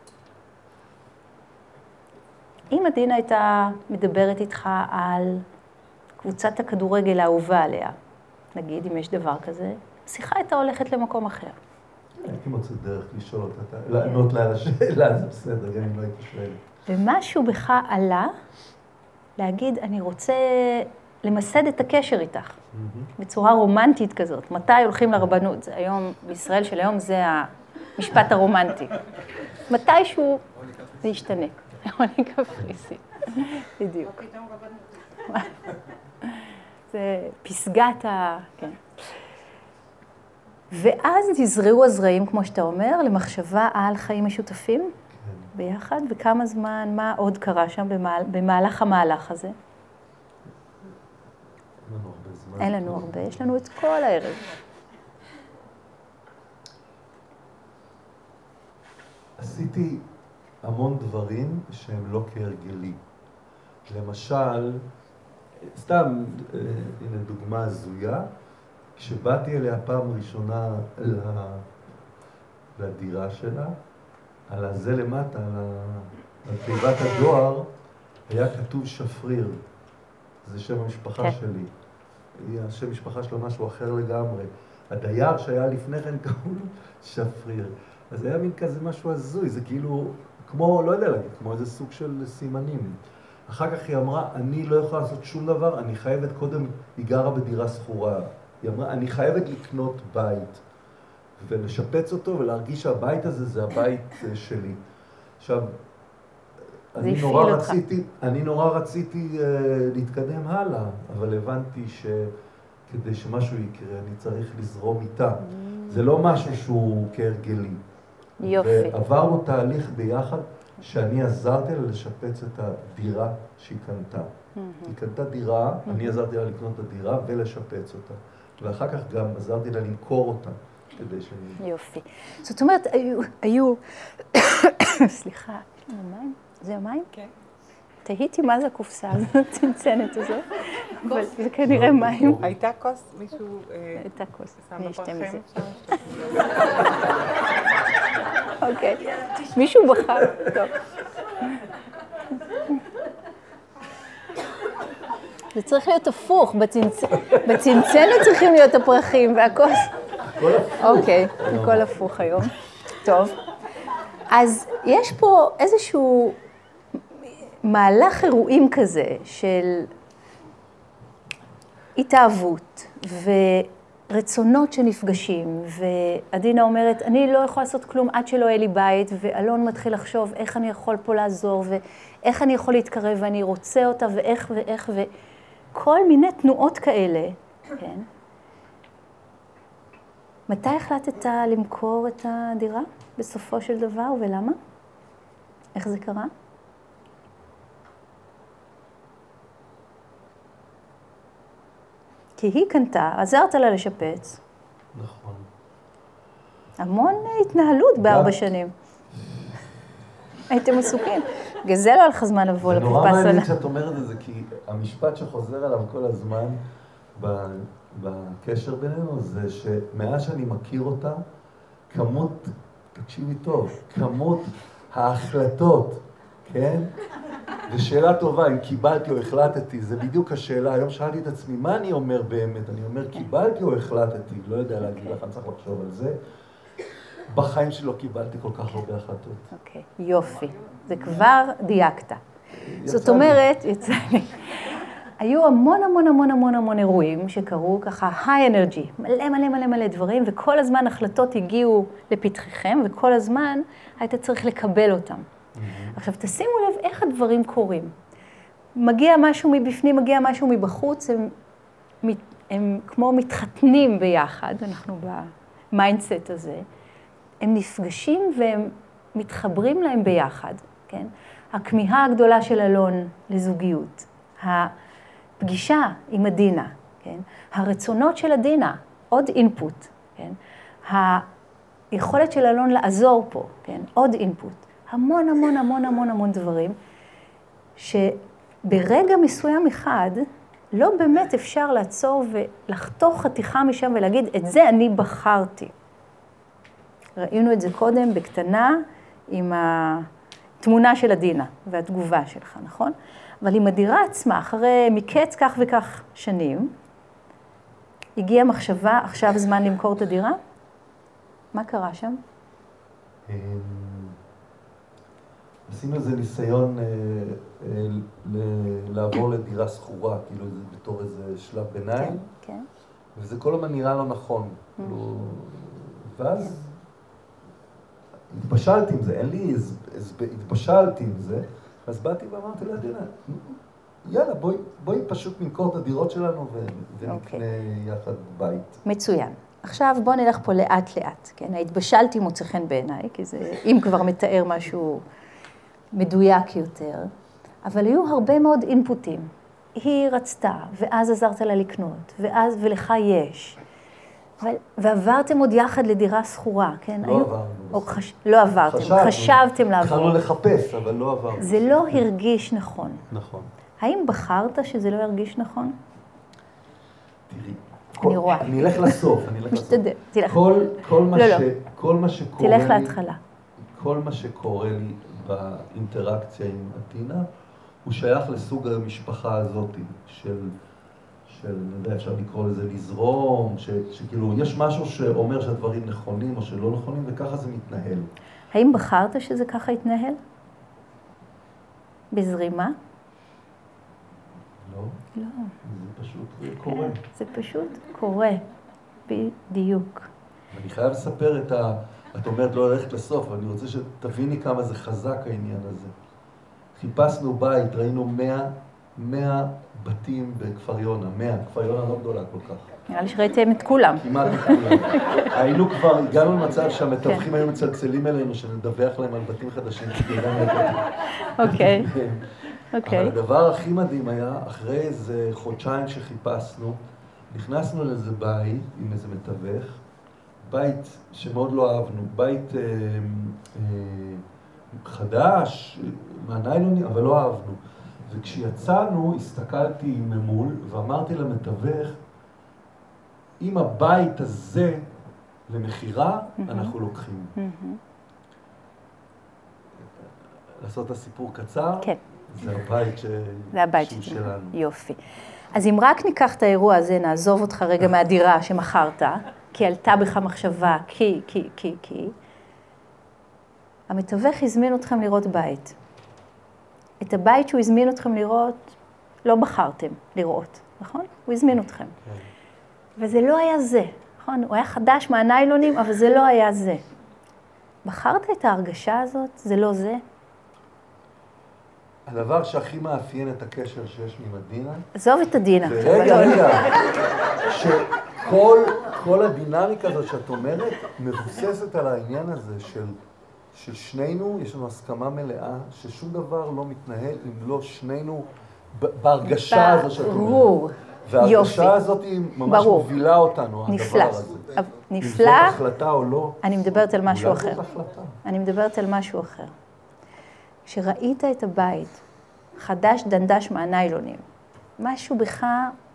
אם עדינה הייתה מדברת איתך על קבוצת הכדורגל האהובה עליה, נגיד, אם יש דבר כזה, שיחה הייתה הולכת למקום אחר. הייתי מוצא דרך לשאול אותה, לענות לה על השאלה, זה בסדר, גם אם לא הייתי שואלת. ומשהו בך עלה להגיד, אני רוצה למסד את הקשר איתך, בצורה רומנטית כזאת. מתי הולכים לרבנות? זה היום, בישראל של היום זה המשפט הרומנטי. מתישהו זה ישתנה. רוני קפריסין, בדיוק. זה פסגת ה... כן. ואז נזרעו הזרעים, כמו שאתה אומר, למחשבה על חיים משותפים ביחד, וכמה זמן, מה עוד קרה שם במהלך המהלך הזה? אין לנו הרבה, יש לנו את כל הערב. עשיתי המון דברים שהם לא כהרגלי. למשל, סתם, הנה דוגמה הזויה, כשבאתי אליה פעם ראשונה לדירה שלה, על הזה למטה, על תיבת הדואר, היה כתוב שפריר. זה שם המשפחה כן. שלי. השם משפחה שלו משהו אחר לגמרי. הדייר שהיה לפני כן קראו לו שפריר. אז זה היה מין כזה משהו הזוי, זה כאילו, כמו, לא יודע להגיד, כמו איזה סוג של סימנים. אחר כך היא אמרה, אני לא יכולה לעשות שום דבר, אני חייבת קודם, היא גרה בדירה שכורה. היא אמרה, אני חייבת לקנות בית ולשפץ אותו ולהרגיש שהבית הזה זה הבית שלי. עכשיו, אני נורא רציתי, אני נורא רציתי uh, להתקדם הלאה, אבל הבנתי שכדי שמשהו יקרה, אני צריך לזרום איתה. Mm. זה לא משהו שהוא כהרגלי. יופי. ועברנו תהליך ביחד שאני עזרתי לה לשפץ את הדירה שהיא קנתה. Mm-hmm. היא קנתה דירה, mm-hmm. אני עזרתי לה לקנות את הדירה ולשפץ אותה. ואחר כך גם עזרתי לה למכור אותה, כדי שאני... יופי. זאת אומרת, היו... היו... סליחה, יש לנו מים? זה המים? כן. תהיתי מה זה הקופסה הזאת, צנצנת הזו. אבל זה כנראה מים. הייתה כוס? מישהו... הייתה כוס. שם אני אשתה מזה. בפרחים? אוקיי. מישהו בחר. טוב. זה צריך להיות הפוך. בצנצנת צריכים להיות הפרחים והכוס. אוקיי, הכל הפוך היום. טוב. אז יש פה איזשהו מהלך אירועים כזה של התאהבות ורצונות שנפגשים, ועדינה אומרת, אני לא יכולה לעשות כלום עד שלא יהיה לי בית, ואלון מתחיל לחשוב איך אני יכול פה לעזור, ואיך אני יכול להתקרב, ואני רוצה אותה, ואיך ואיך, וכל מיני תנועות כאלה, כן? מתי החלטת למכור את הדירה בסופו של דבר, ולמה? איך זה קרה? כי היא קנתה, עזרת לה לשפץ. נכון. המון התנהלות בארבע שנים. הייתם עסוקים. גזל לא לך זמן לבוא לפיפסנה. זה נורא מעניין שאת אומרת את זה, כי המשפט שחוזר עליו כל הזמן בקשר בינינו זה שמאז שאני מכיר אותה, כמות, תקשיבי טוב, כמות ההחלטות, כן? זו שאלה טובה, אם קיבלתי או החלטתי, זה בדיוק השאלה. היום שאלתי את עצמי, מה אני אומר באמת? אני אומר, קיבלתי או החלטתי? לא יודע להגיד לך, אני צריך לחשוב על זה. בחיים שלא קיבלתי כל כך הרבה החלטות. אוקיי, יופי. זה כבר דייקת. זאת אומרת, יצא לי. היו המון המון המון המון המון אירועים שקרו ככה high energy, מלא מלא מלא מלא דברים, וכל הזמן החלטות הגיעו לפתחיכם, וכל הזמן היית צריך לקבל אותם. עכשיו, תשימו לב איך הדברים קורים. מגיע משהו מבפנים, מגיע משהו מבחוץ, הם, הם כמו מתחתנים ביחד, אנחנו במיינדסט הזה, הם נפגשים והם מתחברים להם ביחד, כן? הכמיהה הגדולה של אלון לזוגיות, הפגישה עם עדינה, כן? הרצונות של עדינה, עוד אינפוט, כן? היכולת של אלון לעזור פה, כן? עוד אינפוט. המון המון המון המון המון דברים, שברגע מסוים אחד, לא באמת אפשר לעצור ולחתוך חתיכה משם ולהגיד, את זה אני בחרתי. ראינו את זה קודם בקטנה עם התמונה של עדינה והתגובה שלך, נכון? אבל עם הדירה עצמה, אחרי מקץ כך וכך שנים, הגיעה מחשבה, עכשיו זמן למכור את הדירה? מה קרה שם? עשינו איזה ניסיון אה, אה, ל- לעבור לדירה שכורה, כאילו זה בתור איזה שלב ביניים, כן, כן. וזה כל הזמן נראה לא נכון. כאילו, ואז התבשלתי עם זה, אין לי, אז, אז, התבשלתי עם זה, אז באתי ואמרתי לה, דינה, יאללה, בואי, בואי פשוט נמכור את הדירות שלנו ו- ונקנה okay. יחד בית. מצוין. עכשיו בואו נלך פה לאט לאט, כן? ההתבשלתי מוצא חן בעיניי, כי זה, אם כבר מתאר משהו מדויק יותר, אבל היו הרבה מאוד אינפוטים. היא רצתה, ואז עזרת לה לקנות, ואז, ולך יש. אבל, ועברתם עוד יחד לדירה שכורה, כן? לא היו, עברנו. או חש, לא עברתם, חשבנו, חשבתם לעבור. התחלנו לחפש, אבל לא עברנו. זה לא הרגיש נכון. נכון. האם בחרת שזה לא הרגיש נכון? תראי. אני רואה. אני אלך לסוף, אני אלך לסוף. משתדל, תלך. כל, כל מה לא, ש... לא. כל מה שקורה לי... תלך להתחלה. כל מה שקורה לי באינטראקציה עם עדינה, הוא שייך לסוג המשפחה הזאת, של, של, אני יודע, אפשר לקרוא לזה לזרום, ש, שכאילו, יש משהו שאומר שהדברים נכונים או שלא נכונים, וככה זה מתנהל. האם בחרת שזה ככה יתנהל? בזרימה? לא. זה פשוט קורה. זה פשוט קורה, בדיוק. אני חייב לספר את ה... את אומרת לא ללכת לסוף, אבל אני רוצה שתביני כמה זה חזק העניין הזה. חיפשנו בית, ראינו מאה, מאה בתים בכפר יונה, מאה, כפר יונה לא גדולה כל כך. נראה לי שראיתם את כולם. כמעט את כולם. היינו כבר, הגענו למצב שהמתווכים היו מצלצלים אלינו, שנדווח להם על בתים חדשים. אוקיי, אוקיי. אבל הדבר הכי מדהים היה, אחרי איזה חודשיים שחיפשנו, נכנסנו לאיזה בית עם איזה מתווך, בית שמאוד לא אהבנו, בית אה, אה, חדש, מהניילונים, אבל לא אהבנו. וכשיצאנו, הסתכלתי ממול ואמרתי למתווך, אם הבית הזה למחירה, mm-hmm. אנחנו לוקחים. Mm-hmm. לעשות את הסיפור קצר? כן. זה הבית, ש... זה הבית שהוא שלנו. שלנו. יופי. אז אם רק ניקח את האירוע הזה, נעזוב אותך רגע מהדירה שמכרת, כי עלתה בך מחשבה, כי, כי, כי, כי, המתווך הזמין אתכם לראות בית. את הבית שהוא הזמין אתכם לראות, לא בחרתם לראות, נכון? הוא הזמין אתכם. כן. וזה לא היה זה, נכון? הוא היה חדש מהניילונים, אבל זה לא היה זה. בחרת את ההרגשה הזאת, זה לא זה? הדבר שהכי מאפיין את הקשר שיש עם הדינה, עזוב את הדינה. ורגע, רגע, שכל כל הדינמיקה הזאת שאת אומרת, מבוססת על העניין הזה של, של שנינו, יש לנו הסכמה מלאה, ששום דבר לא מתנהל אם לא שנינו, בהרגשה הזאת שאת אומרת. וההרגשה הזאת היא ממש מובילה אותנו, הדבר הזה. נפלא. אם זאת החלטה או לא. אני מדברת על משהו אחר. אולי זאת החלטה. אני מדברת על משהו אחר. כשראית את הבית, חדש דנדש מהניילונים, משהו בך,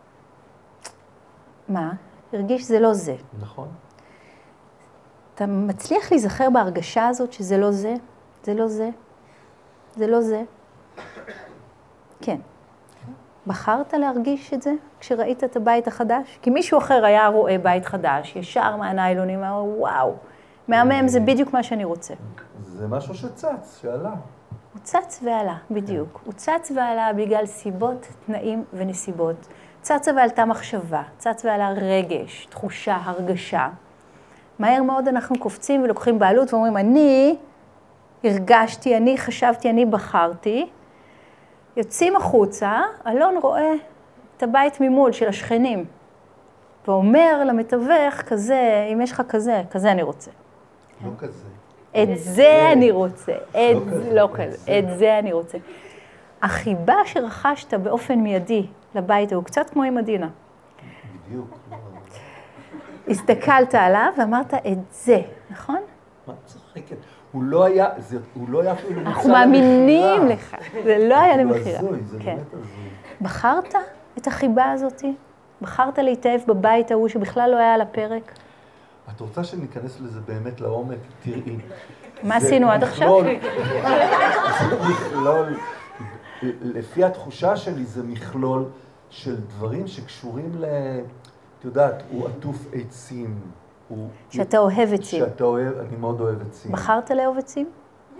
מה? הרגיש שזה לא זה. נכון. אתה מצליח להיזכר בהרגשה הזאת שזה לא זה? זה לא זה? זה לא זה? כן. בחרת להרגיש את זה כשראית את הבית החדש? כי מישהו אחר היה רואה בית חדש, ישר מהניילונים, אמר, וואו, מהמם, זה בדיוק מה שאני רוצה. זה משהו שצץ, שעלה. הוא צץ ועלה, בדיוק. הוא צץ ועלה בגלל סיבות, תנאים ונסיבות. צצה ועלתה מחשבה, צץ ועלה רגש, תחושה, הרגשה. מהר מאוד אנחנו קופצים ולוקחים בעלות ואומרים, אני הרגשתי, אני חשבתי, אני בחרתי. יוצאים החוצה, אלון רואה את הבית ממול של השכנים. ואומר למתווך כזה, אם יש לך כזה, כזה אני רוצה. לא כזה. את זה אני רוצה, את זה לא כזה, את זה אני רוצה. החיבה שרכשת באופן מיידי לבית הוא קצת כמו עם הדינה. בדיוק. הסתכלת עליו ואמרת את זה, נכון? מה צחקת? הוא לא היה, הוא לא היה אפילו מוצא למחירה. אנחנו מאמינים לך, זה לא היה למחירה. זה הזוי, זה באמת הזוי. בחרת את החיבה הזאת? בחרת להתאהב בבית ההוא שבכלל לא היה על הפרק? את רוצה שניכנס לזה באמת לעומק? תראי. מה עשינו עד עכשיו? זה מכלול, לפי התחושה שלי זה מכלול של דברים שקשורים ל... את יודעת, הוא עטוף עצים. שאתה אוהב עצים. שאתה אוהב, אני מאוד אוהב עצים. בחרת לאהוב עצים?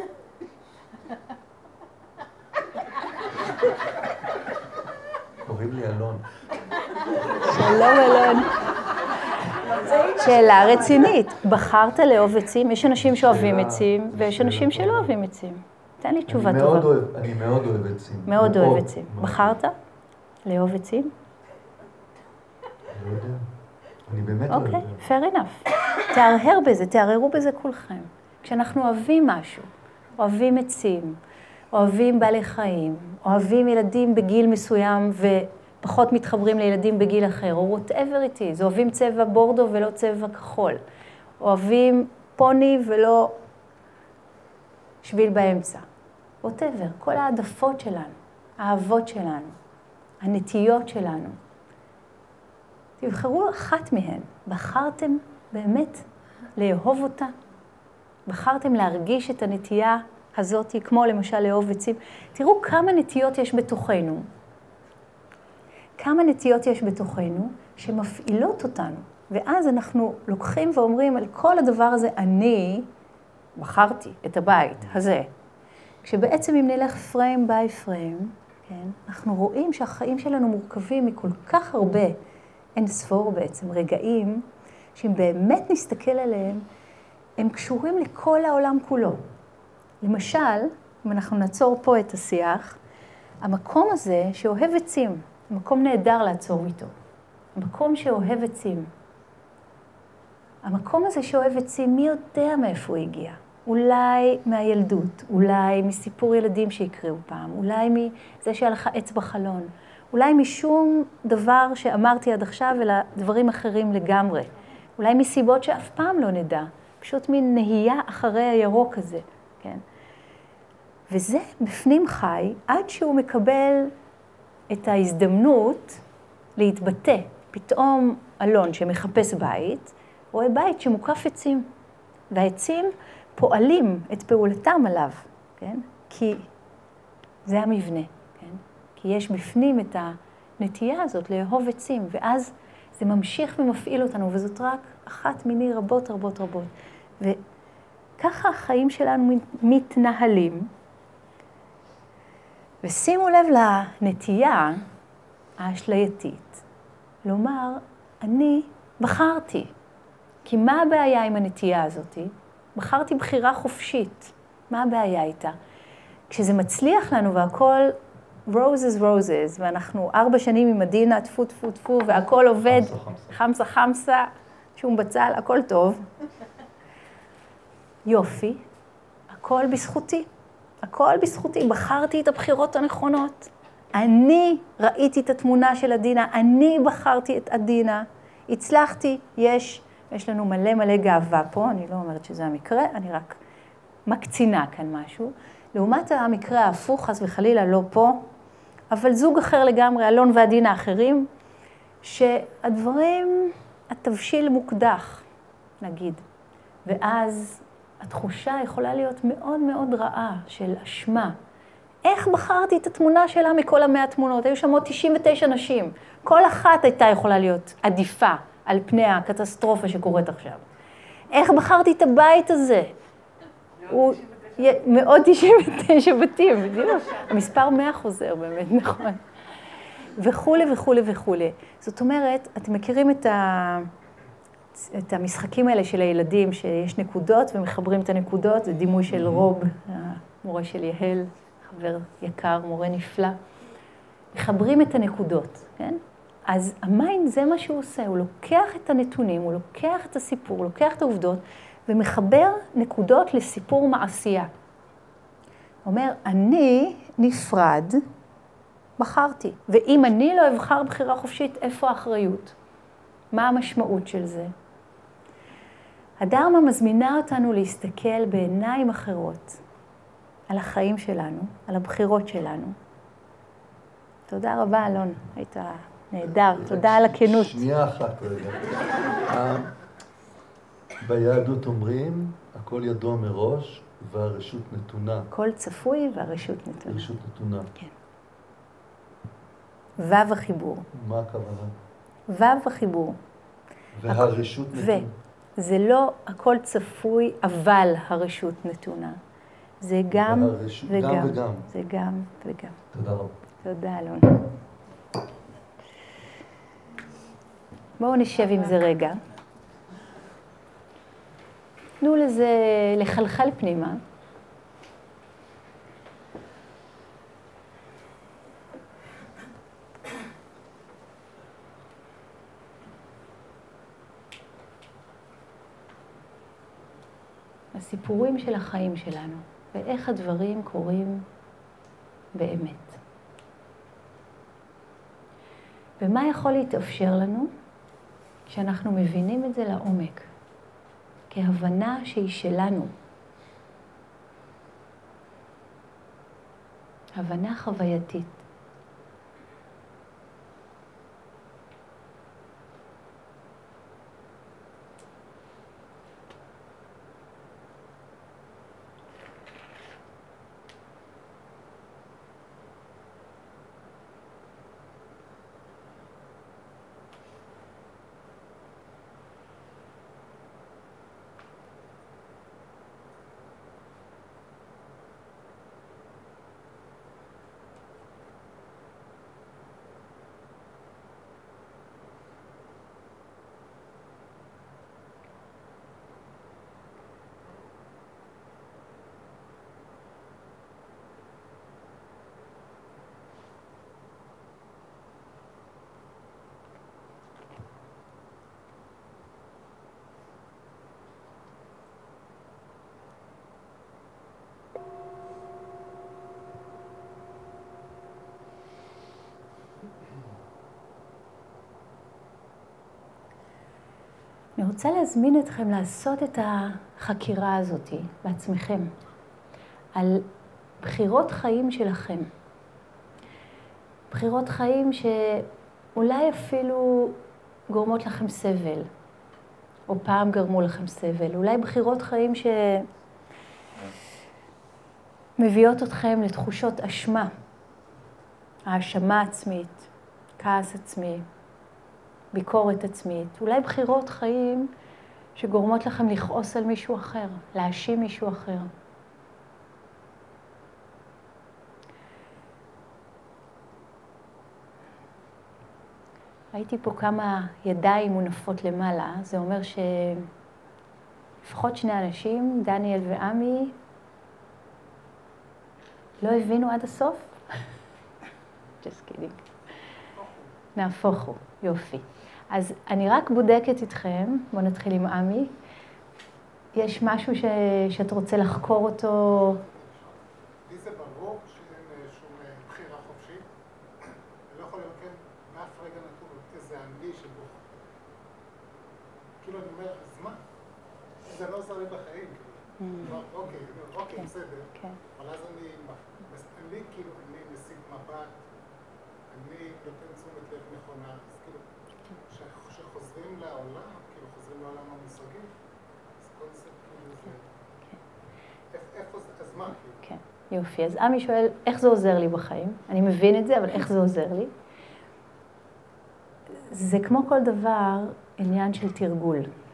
קוראים לי אלון. שלום אלון. שאלה רצינית. בחרת לאהוב עצים? יש אנשים שאוהבים עצים, ויש אנשים שלא אוהבים עצים. תן לי תשובה טובה. אני מאוד אוהב עצים. מאוד אוהב עצים. בחרת לאהוב עצים? אני לא יודע. אני באמת לא יודע. אוקיי, fair enough. תהרהר בזה, תהרהרו בזה כולכם. כשאנחנו אוהבים משהו, אוהבים עצים, אוהבים בעלי חיים, אוהבים ילדים בגיל מסוים ופחות מתחברים לילדים בגיל אחר, או whatever it is, אוהבים צבע בורדו ולא צבע כחול, אוהבים פוני ולא שביל באמצע, whatever, כל העדפות שלנו, האהבות שלנו, הנטיות שלנו. תבחרו אחת מהן, בחרתם באמת לאהוב אותה, בחרתם להרגיש את הנטייה הזאת, כמו למשל לאהוב עצים. תראו כמה נטיות יש בתוכנו, כמה נטיות יש בתוכנו שמפעילות אותנו, ואז אנחנו לוקחים ואומרים על כל הדבר הזה, אני בחרתי את הבית הזה. כשבעצם אם נלך פריים ביי פריים, כן? אנחנו רואים שהחיים שלנו מורכבים מכל כך הרבה, אין ספור בעצם, רגעים, שאם באמת נסתכל עליהם, הם קשורים לכל העולם כולו. למשל, אם אנחנו נעצור פה את השיח, המקום הזה שאוהב עצים, מקום נהדר לעצור איתו. המקום שאוהב עצים. המקום הזה שאוהב עצים, מי יודע מאיפה הוא הגיע? אולי מהילדות, אולי מסיפור ילדים שיקראו פעם, אולי מזה שהיה לך עץ בחלון, אולי משום דבר שאמרתי עד עכשיו, אלא דברים אחרים לגמרי. אולי מסיבות שאף פעם לא נדע, פשוט מין נהייה אחרי הירוק הזה, כן? וזה בפנים חי, עד שהוא מקבל את ההזדמנות להתבטא. פתאום אלון שמחפש בית, רואה בית שמוקף עצים, והעצים פועלים את פעולתם עליו, כן? כי זה המבנה, כן? כי יש בפנים את הנטייה הזאת לאהוב עצים, ואז זה ממשיך ומפעיל אותנו, וזאת רק אחת מיני רבות רבות רבות. וככה החיים שלנו מתנהלים, ושימו לב לנטייה האשלייתית, לומר, אני בחרתי. כי מה הבעיה עם הנטייה הזאת? בחרתי בחירה חופשית. מה הבעיה איתה? כשזה מצליח לנו והכל roses roses, ואנחנו ארבע שנים עם מדינה, טפו טפו טפו, והכל עובד, חמסה חמסה, שום בצל, הכל טוב. יופי, הכל בזכותי. הכל בזכותי, בחרתי את הבחירות הנכונות. אני ראיתי את התמונה של עדינה, אני בחרתי את עדינה, הצלחתי, יש, יש לנו מלא מלא גאווה פה, אני לא אומרת שזה המקרה, אני רק מקצינה כאן משהו. לעומת המקרה ההפוך, חס וחלילה לא פה, אבל זוג אחר לגמרי, אלון ועדינה אחרים, שהדברים, התבשיל מוקדח, נגיד, ואז התחושה יכולה להיות מאוד מאוד רעה של אשמה. איך בחרתי את התמונה שלה מכל המאה התמונות? היו שם עוד תשעים ותשע נשים. כל אחת הייתה יכולה להיות עדיפה על פני הקטסטרופה שקורית עכשיו. איך בחרתי את הבית הזה? הוא מאוד תשעים ותשע בתים, בדיוק. המספר מאה חוזר באמת, נכון. וכולי וכולי וכולי. זאת אומרת, אתם מכירים את ה... את המשחקים האלה של הילדים, שיש נקודות ומחברים את הנקודות, זה דימוי של רוב, המורה של יהל, חבר יקר, מורה נפלא. מחברים את הנקודות, כן? אז המיינד זה מה שהוא עושה, הוא לוקח את הנתונים, הוא לוקח את הסיפור, הוא לוקח את העובדות, ומחבר נקודות לסיפור מעשייה. הוא אומר, אני נפרד, בחרתי. ואם אני לא אבחר בחירה חופשית, איפה האחריות? מה המשמעות של זה? הדרמה מזמינה אותנו להסתכל בעיניים אחרות על החיים שלנו, על הבחירות שלנו. תודה רבה, אלון. היית נהדר. תודה על הכנות. שנייה אחת רגע. ביהדות אומרים, הכל ידוע מראש והרשות נתונה. הכל צפוי והרשות נתונה. הרשות נתונה. כן. וו החיבור. מה הכוונה? וו החיבור. והרשות נתונה. זה לא הכל צפוי, אבל הרשות נתונה. זה גם והרשות, וגם. גם וגם. זה גם וגם. תודה רבה. תודה, אלון. בואו נשב עם זה רגע. תנו לזה לחלחל פנימה. הסיפורים של החיים שלנו, ואיך הדברים קורים באמת. ומה יכול להתאפשר לנו כשאנחנו מבינים את זה לעומק, כהבנה שהיא שלנו. הבנה חווייתית. אני רוצה להזמין אתכם לעשות את החקירה הזאת בעצמכם, על בחירות חיים שלכם. בחירות חיים שאולי אפילו גורמות לכם סבל, או פעם גרמו לכם סבל. אולי בחירות חיים שמביאות אתכם לתחושות אשמה, האשמה עצמית, כעס עצמי, ביקורת עצמית. אולי בחירות חיים שגורמות לכם לכעוס על מישהו אחר, להאשים מישהו אחר. ראיתי פה כמה ידיים מונפות למעלה, זה אומר שלפחות שני אנשים, דניאל ועמי, לא הבינו עד הסוף? Just kidding. נהפוך הוא, יופי. אז אני רק בודקת איתכם, בואו נתחיל עם עמי. יש משהו ש... שאת רוצה לחקור אותו? לי זה ברור שאין שום בחירה חופשית. אני לא יכול לבקר באף רגע נתון איזה אני שבו. כאילו אני אומר, אז מה? זה לא עוזר לי בחיים. אוקיי, אוקיי, בסדר. אבל אז אני, אני כאילו, אני מסיק מבט, אני נותן תשומת לב נכונה, אז כאילו, כשחוזרים לעולם, כאילו חוזרים לעולם המושגי, אז כל זה כאילו זה, איפה זה, אז מה כאילו? כן, יופי. אז עמי שואל, איך זה עוזר לי בחיים? אני מבין את זה, אבל איך זה עוזר לי? זה כמו כל דבר, עניין של תרגול.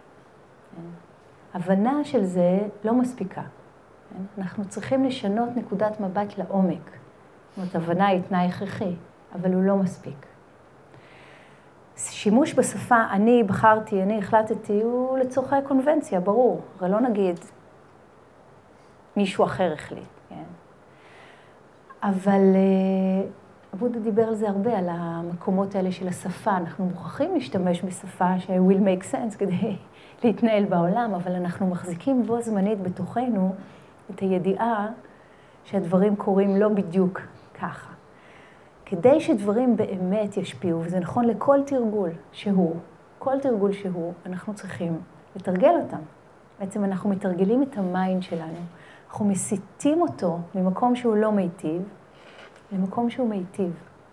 הבנה של זה לא מספיקה. אנחנו צריכים לשנות נקודת מבט לעומק. זאת אומרת, הבנה היא תנאי הכרחי, אבל הוא לא מספיק. שימוש בשפה, אני בחרתי, אני החלטתי, הוא לצורכי קונבנציה, ברור. הרי לא נגיד מישהו אחר החליט. כן? אבל עבודה דיבר על זה הרבה, על המקומות האלה של השפה. אנחנו מוכרחים להשתמש בשפה ש-will make sense כדי להתנהל בעולם, אבל אנחנו מחזיקים בו זמנית בתוכנו את הידיעה שהדברים קורים לא בדיוק ככה. כדי שדברים באמת ישפיעו, וזה נכון לכל תרגול שהוא, כל תרגול שהוא, אנחנו צריכים לתרגל אותם. בעצם אנחנו מתרגלים את המיינד שלנו, אנחנו מסיטים אותו ממקום שהוא לא מיטיב, למקום שהוא מיטיב.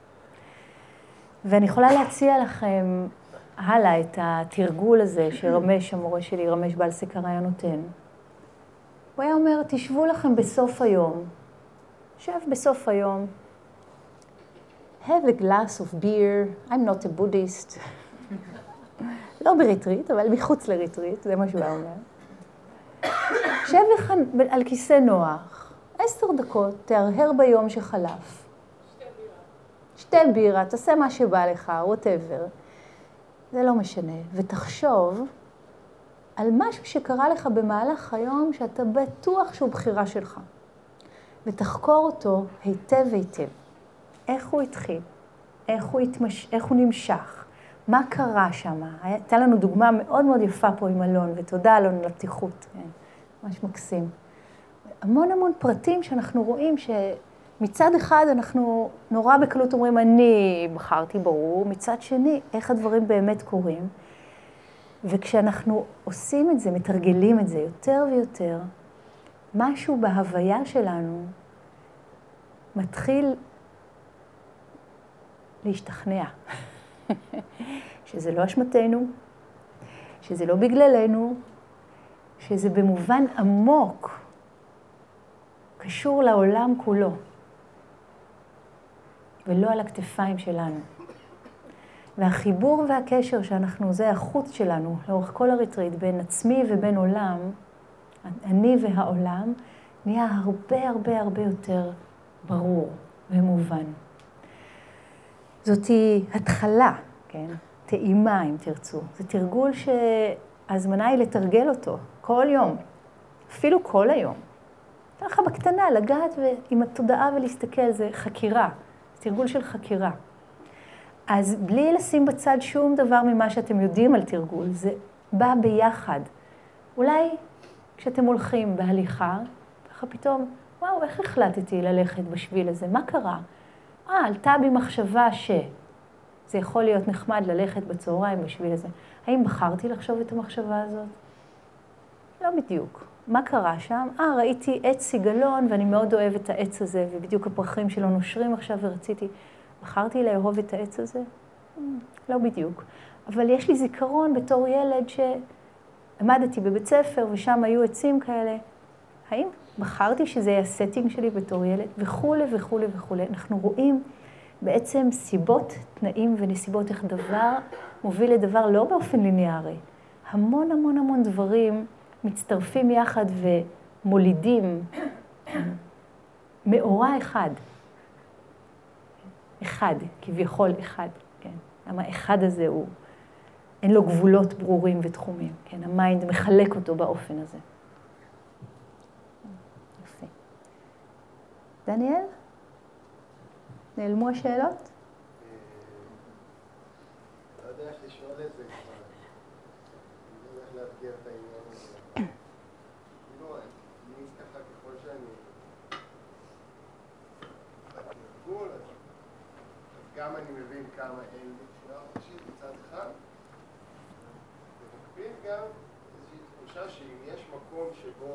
ואני יכולה להציע לכם הלאה את התרגול הזה שרמש, המורה שלי, רמש בעל סקר היה נותן. הוא היה אומר, תשבו לכם בסוף היום, שב בסוף היום, have a glass of beer, I'm not a Buddhist. לא בריטריט, אבל מחוץ לריטריט, זה מה שהוא היה אומר. שב לך על כיסא נוח, עשר דקות, תהרהר ביום שחלף. שתי בירה. שתי בירה, תעשה מה שבא לך, whatever. זה לא משנה. ותחשוב על משהו שקרה לך במהלך היום, שאתה בטוח שהוא בחירה שלך. ותחקור אותו היטב היטב. איך הוא התחיל? איך הוא, התמש... איך הוא נמשך? מה קרה שם? הייתה לנו דוגמה מאוד מאוד יפה פה עם אלון, ותודה אלון על הפתיחות. כן, ממש מקסים. המון המון פרטים שאנחנו רואים שמצד אחד אנחנו נורא בקלות אומרים, אני בחרתי ברור, מצד שני, איך הדברים באמת קורים. וכשאנחנו עושים את זה, מתרגלים את זה יותר ויותר, משהו בהוויה שלנו מתחיל להשתכנע. שזה לא אשמתנו, שזה לא בגללנו, שזה במובן עמוק קשור לעולם כולו, ולא על הכתפיים שלנו. והחיבור והקשר שאנחנו, זה החוץ שלנו, לאורך כל הריטריט, בין עצמי ובין עולם, אני והעולם, נהיה הרבה הרבה הרבה יותר ברור ומובן. זאת היא התחלה, כן? טעימה, אם תרצו. זה תרגול שהזמנה היא לתרגל אותו כל יום, אפילו כל היום. ככה בקטנה, לגעת עם התודעה ולהסתכל, זה חקירה, זה תרגול של חקירה. אז בלי לשים בצד שום דבר ממה שאתם יודעים על תרגול, זה בא ביחד. אולי כשאתם הולכים בהליכה, ככה פתאום, וואו, איך החלטתי ללכת בשביל הזה? מה קרה? אה, עלתה בי מחשבה ש... זה יכול להיות נחמד ללכת בצהריים בשביל הזה. האם בחרתי לחשוב את המחשבה הזאת? לא בדיוק. מה קרה שם? אה, ראיתי עץ סיגלון ואני מאוד אוהב את העץ הזה, ובדיוק הפרחים שלו נושרים עכשיו ורציתי, בחרתי לאהוב את העץ הזה? לא בדיוק. אבל יש לי זיכרון בתור ילד שעמדתי בבית ספר ושם היו עצים כאלה. האם בחרתי שזה יהיה הסטינג שלי בתור ילד? וכו' וכו' וכו'. אנחנו רואים בעצם סיבות, תנאים ונסיבות איך דבר מוביל לדבר לא באופן ליניארי. המון המון המון דברים מצטרפים יחד ומולידים מאורע אחד. אחד, כביכול אחד. כן. למה אחד הזה הוא, אין לו גבולות ברורים ותחומים. כן. המיינד מחלק אותו באופן הזה. יפה. דניאל? נעלמו השאלות? לא יודע איך לשאול את זה כבר. אני לא יודע איך להבגר את העניין הזה. כאילו, אני ככה ככל שאני בתרגול, אז גם אני מבין כמה אין לי תפילה חופשית מצד אחד, ומקביל גם איזושהי תחושה שאם יש מקום שבו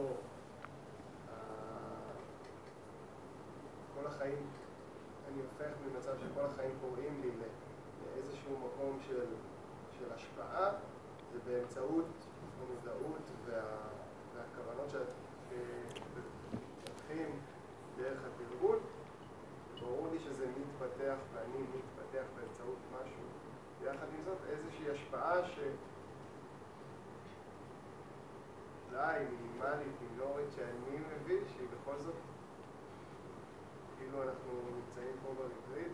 כל החיים, אני הופך ממצב שכל החיים קוראים לי לאיזשהו מקום של, של השפעה, זה באמצעות המודעות וה, והכוונות שמתפתחים דרך התרגול. ברור לי שזה מתפתח ואני מתפתח באמצעות משהו. ויחד עם זאת איזושהי השפעה שאולי מינימלית, מינורית, שאני מבין שהיא בכל זאת כאילו אנחנו נמצאים פה בריטריט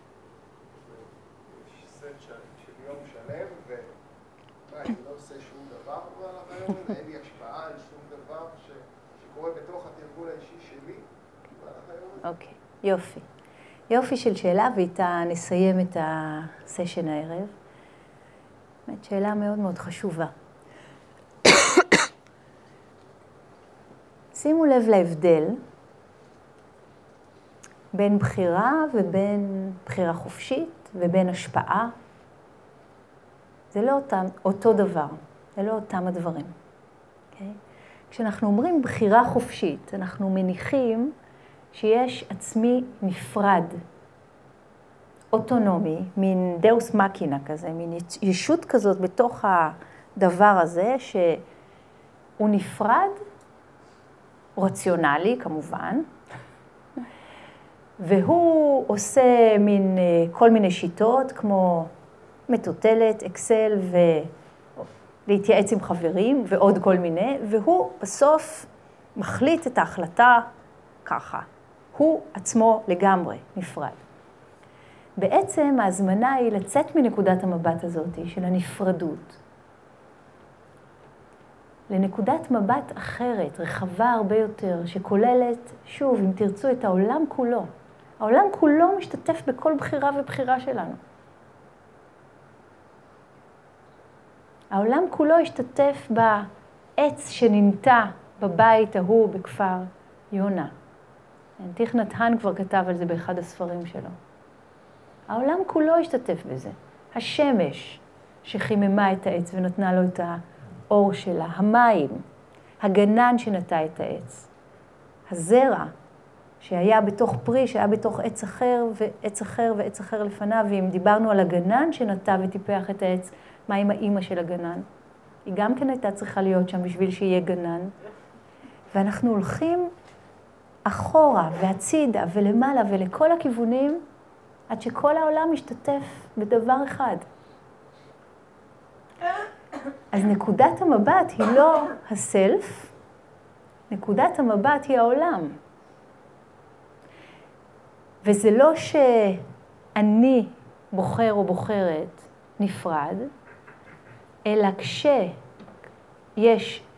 ויש סט של יום שלם ומה, אני לא עושה שום דבר במהלך היום הזה, אין לי השפעה על שום דבר שקורה בתוך התרגול האישי שלי במהלך היום הזה. אוקיי, יופי. יופי של שאלה, ואיתה נסיים את הסשן הערב. באמת שאלה מאוד מאוד חשובה. שימו לב להבדל בין בחירה ובין בחירה חופשית ובין השפעה. זה לא אותם, אותו דבר, זה לא אותם הדברים. Okay? כשאנחנו אומרים בחירה חופשית, אנחנו מניחים שיש עצמי נפרד, אוטונומי, מין דאוס מקינה כזה, מין ישות כזאת בתוך הדבר הזה, שהוא נפרד, רציונלי כמובן, והוא עושה מין כל מיני שיטות, כמו מטוטלת, אקסל, ולהתייעץ עם חברים, ועוד כל מיני, והוא בסוף מחליט את ההחלטה ככה. הוא עצמו לגמרי נפרד. בעצם ההזמנה היא לצאת מנקודת המבט הזאת של הנפרדות, לנקודת מבט אחרת, רחבה הרבה יותר, שכוללת, שוב, אם תרצו, את העולם כולו. העולם כולו משתתף בכל בחירה ובחירה שלנו. העולם כולו השתתף בעץ שננטע בבית ההוא בכפר יונה. תיך נתן כבר כתב על זה באחד הספרים שלו. העולם כולו השתתף בזה. השמש שחיממה את העץ ונתנה לו את האור שלה, המים, הגנן שנטע את העץ, הזרע שהיה בתוך פרי, שהיה בתוך עץ אחר ועץ אחר ועץ אחר לפניו, ואם דיברנו על הגנן שנטע וטיפח את העץ, מה עם האימא של הגנן? היא גם כן הייתה צריכה להיות שם בשביל שיהיה גנן. ואנחנו הולכים אחורה והצידה ולמעלה ולכל הכיוונים, עד שכל העולם משתתף בדבר אחד. אז נקודת המבט היא לא הסלף, נקודת המבט היא העולם. וזה לא שאני בוחר או בוחרת נפרד, אלא כשיש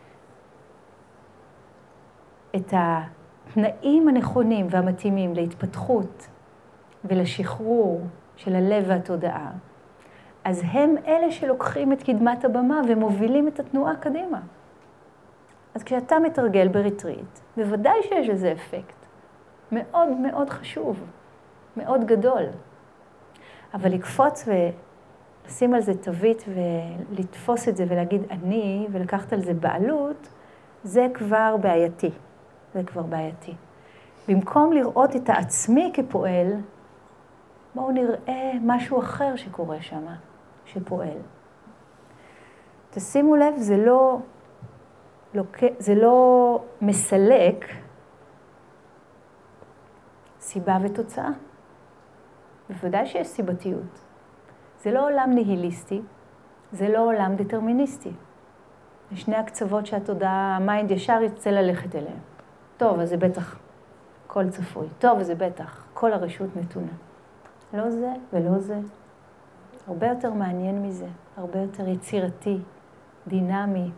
את התנאים הנכונים והמתאימים להתפתחות ולשחרור של הלב והתודעה, אז הם אלה שלוקחים את קדמת הבמה ומובילים את התנועה קדימה. אז כשאתה מתרגל בריטריט, בוודאי שיש איזה אפקט מאוד מאוד חשוב, מאוד גדול. אבל לקפוץ ולשים על זה תווית ולתפוס את זה ולהגיד אני, ולקחת על זה בעלות, זה כבר בעייתי. זה כבר בעייתי. במקום לראות את העצמי כפועל, בואו נראה משהו אחר שקורה שם, שפועל. תשימו לב, זה לא, זה לא מסלק סיבה ותוצאה. בוודאי שיש סיבתיות. זה לא עולם ניהיליסטי, זה לא עולם דטרמיניסטי. יש שני הקצוות שהתודעה, המיינד ישר יצא ללכת אליהם. טוב, אז זה בטח כל צפוי. טוב, אז זה בטח כל הרשות נתונה. לא זה ולא זה. הרבה יותר מעניין מזה, הרבה יותר יצירתי, דינמי.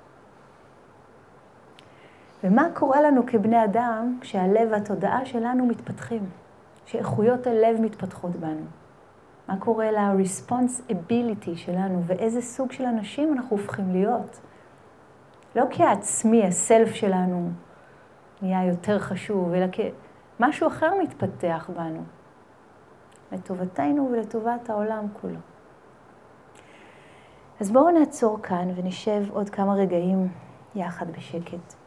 ומה קורה לנו כבני אדם כשהלב והתודעה שלנו מתפתחים? שאיכויות הלב מתפתחות בנו? מה קורה ל-responsibility שלנו ואיזה סוג של אנשים אנחנו הופכים להיות? לא כי העצמי, הסלף שלנו נהיה יותר חשוב, אלא כי משהו אחר מתפתח בנו. לטובתנו ולטובת העולם כולו. אז בואו נעצור כאן ונשב עוד כמה רגעים יחד בשקט.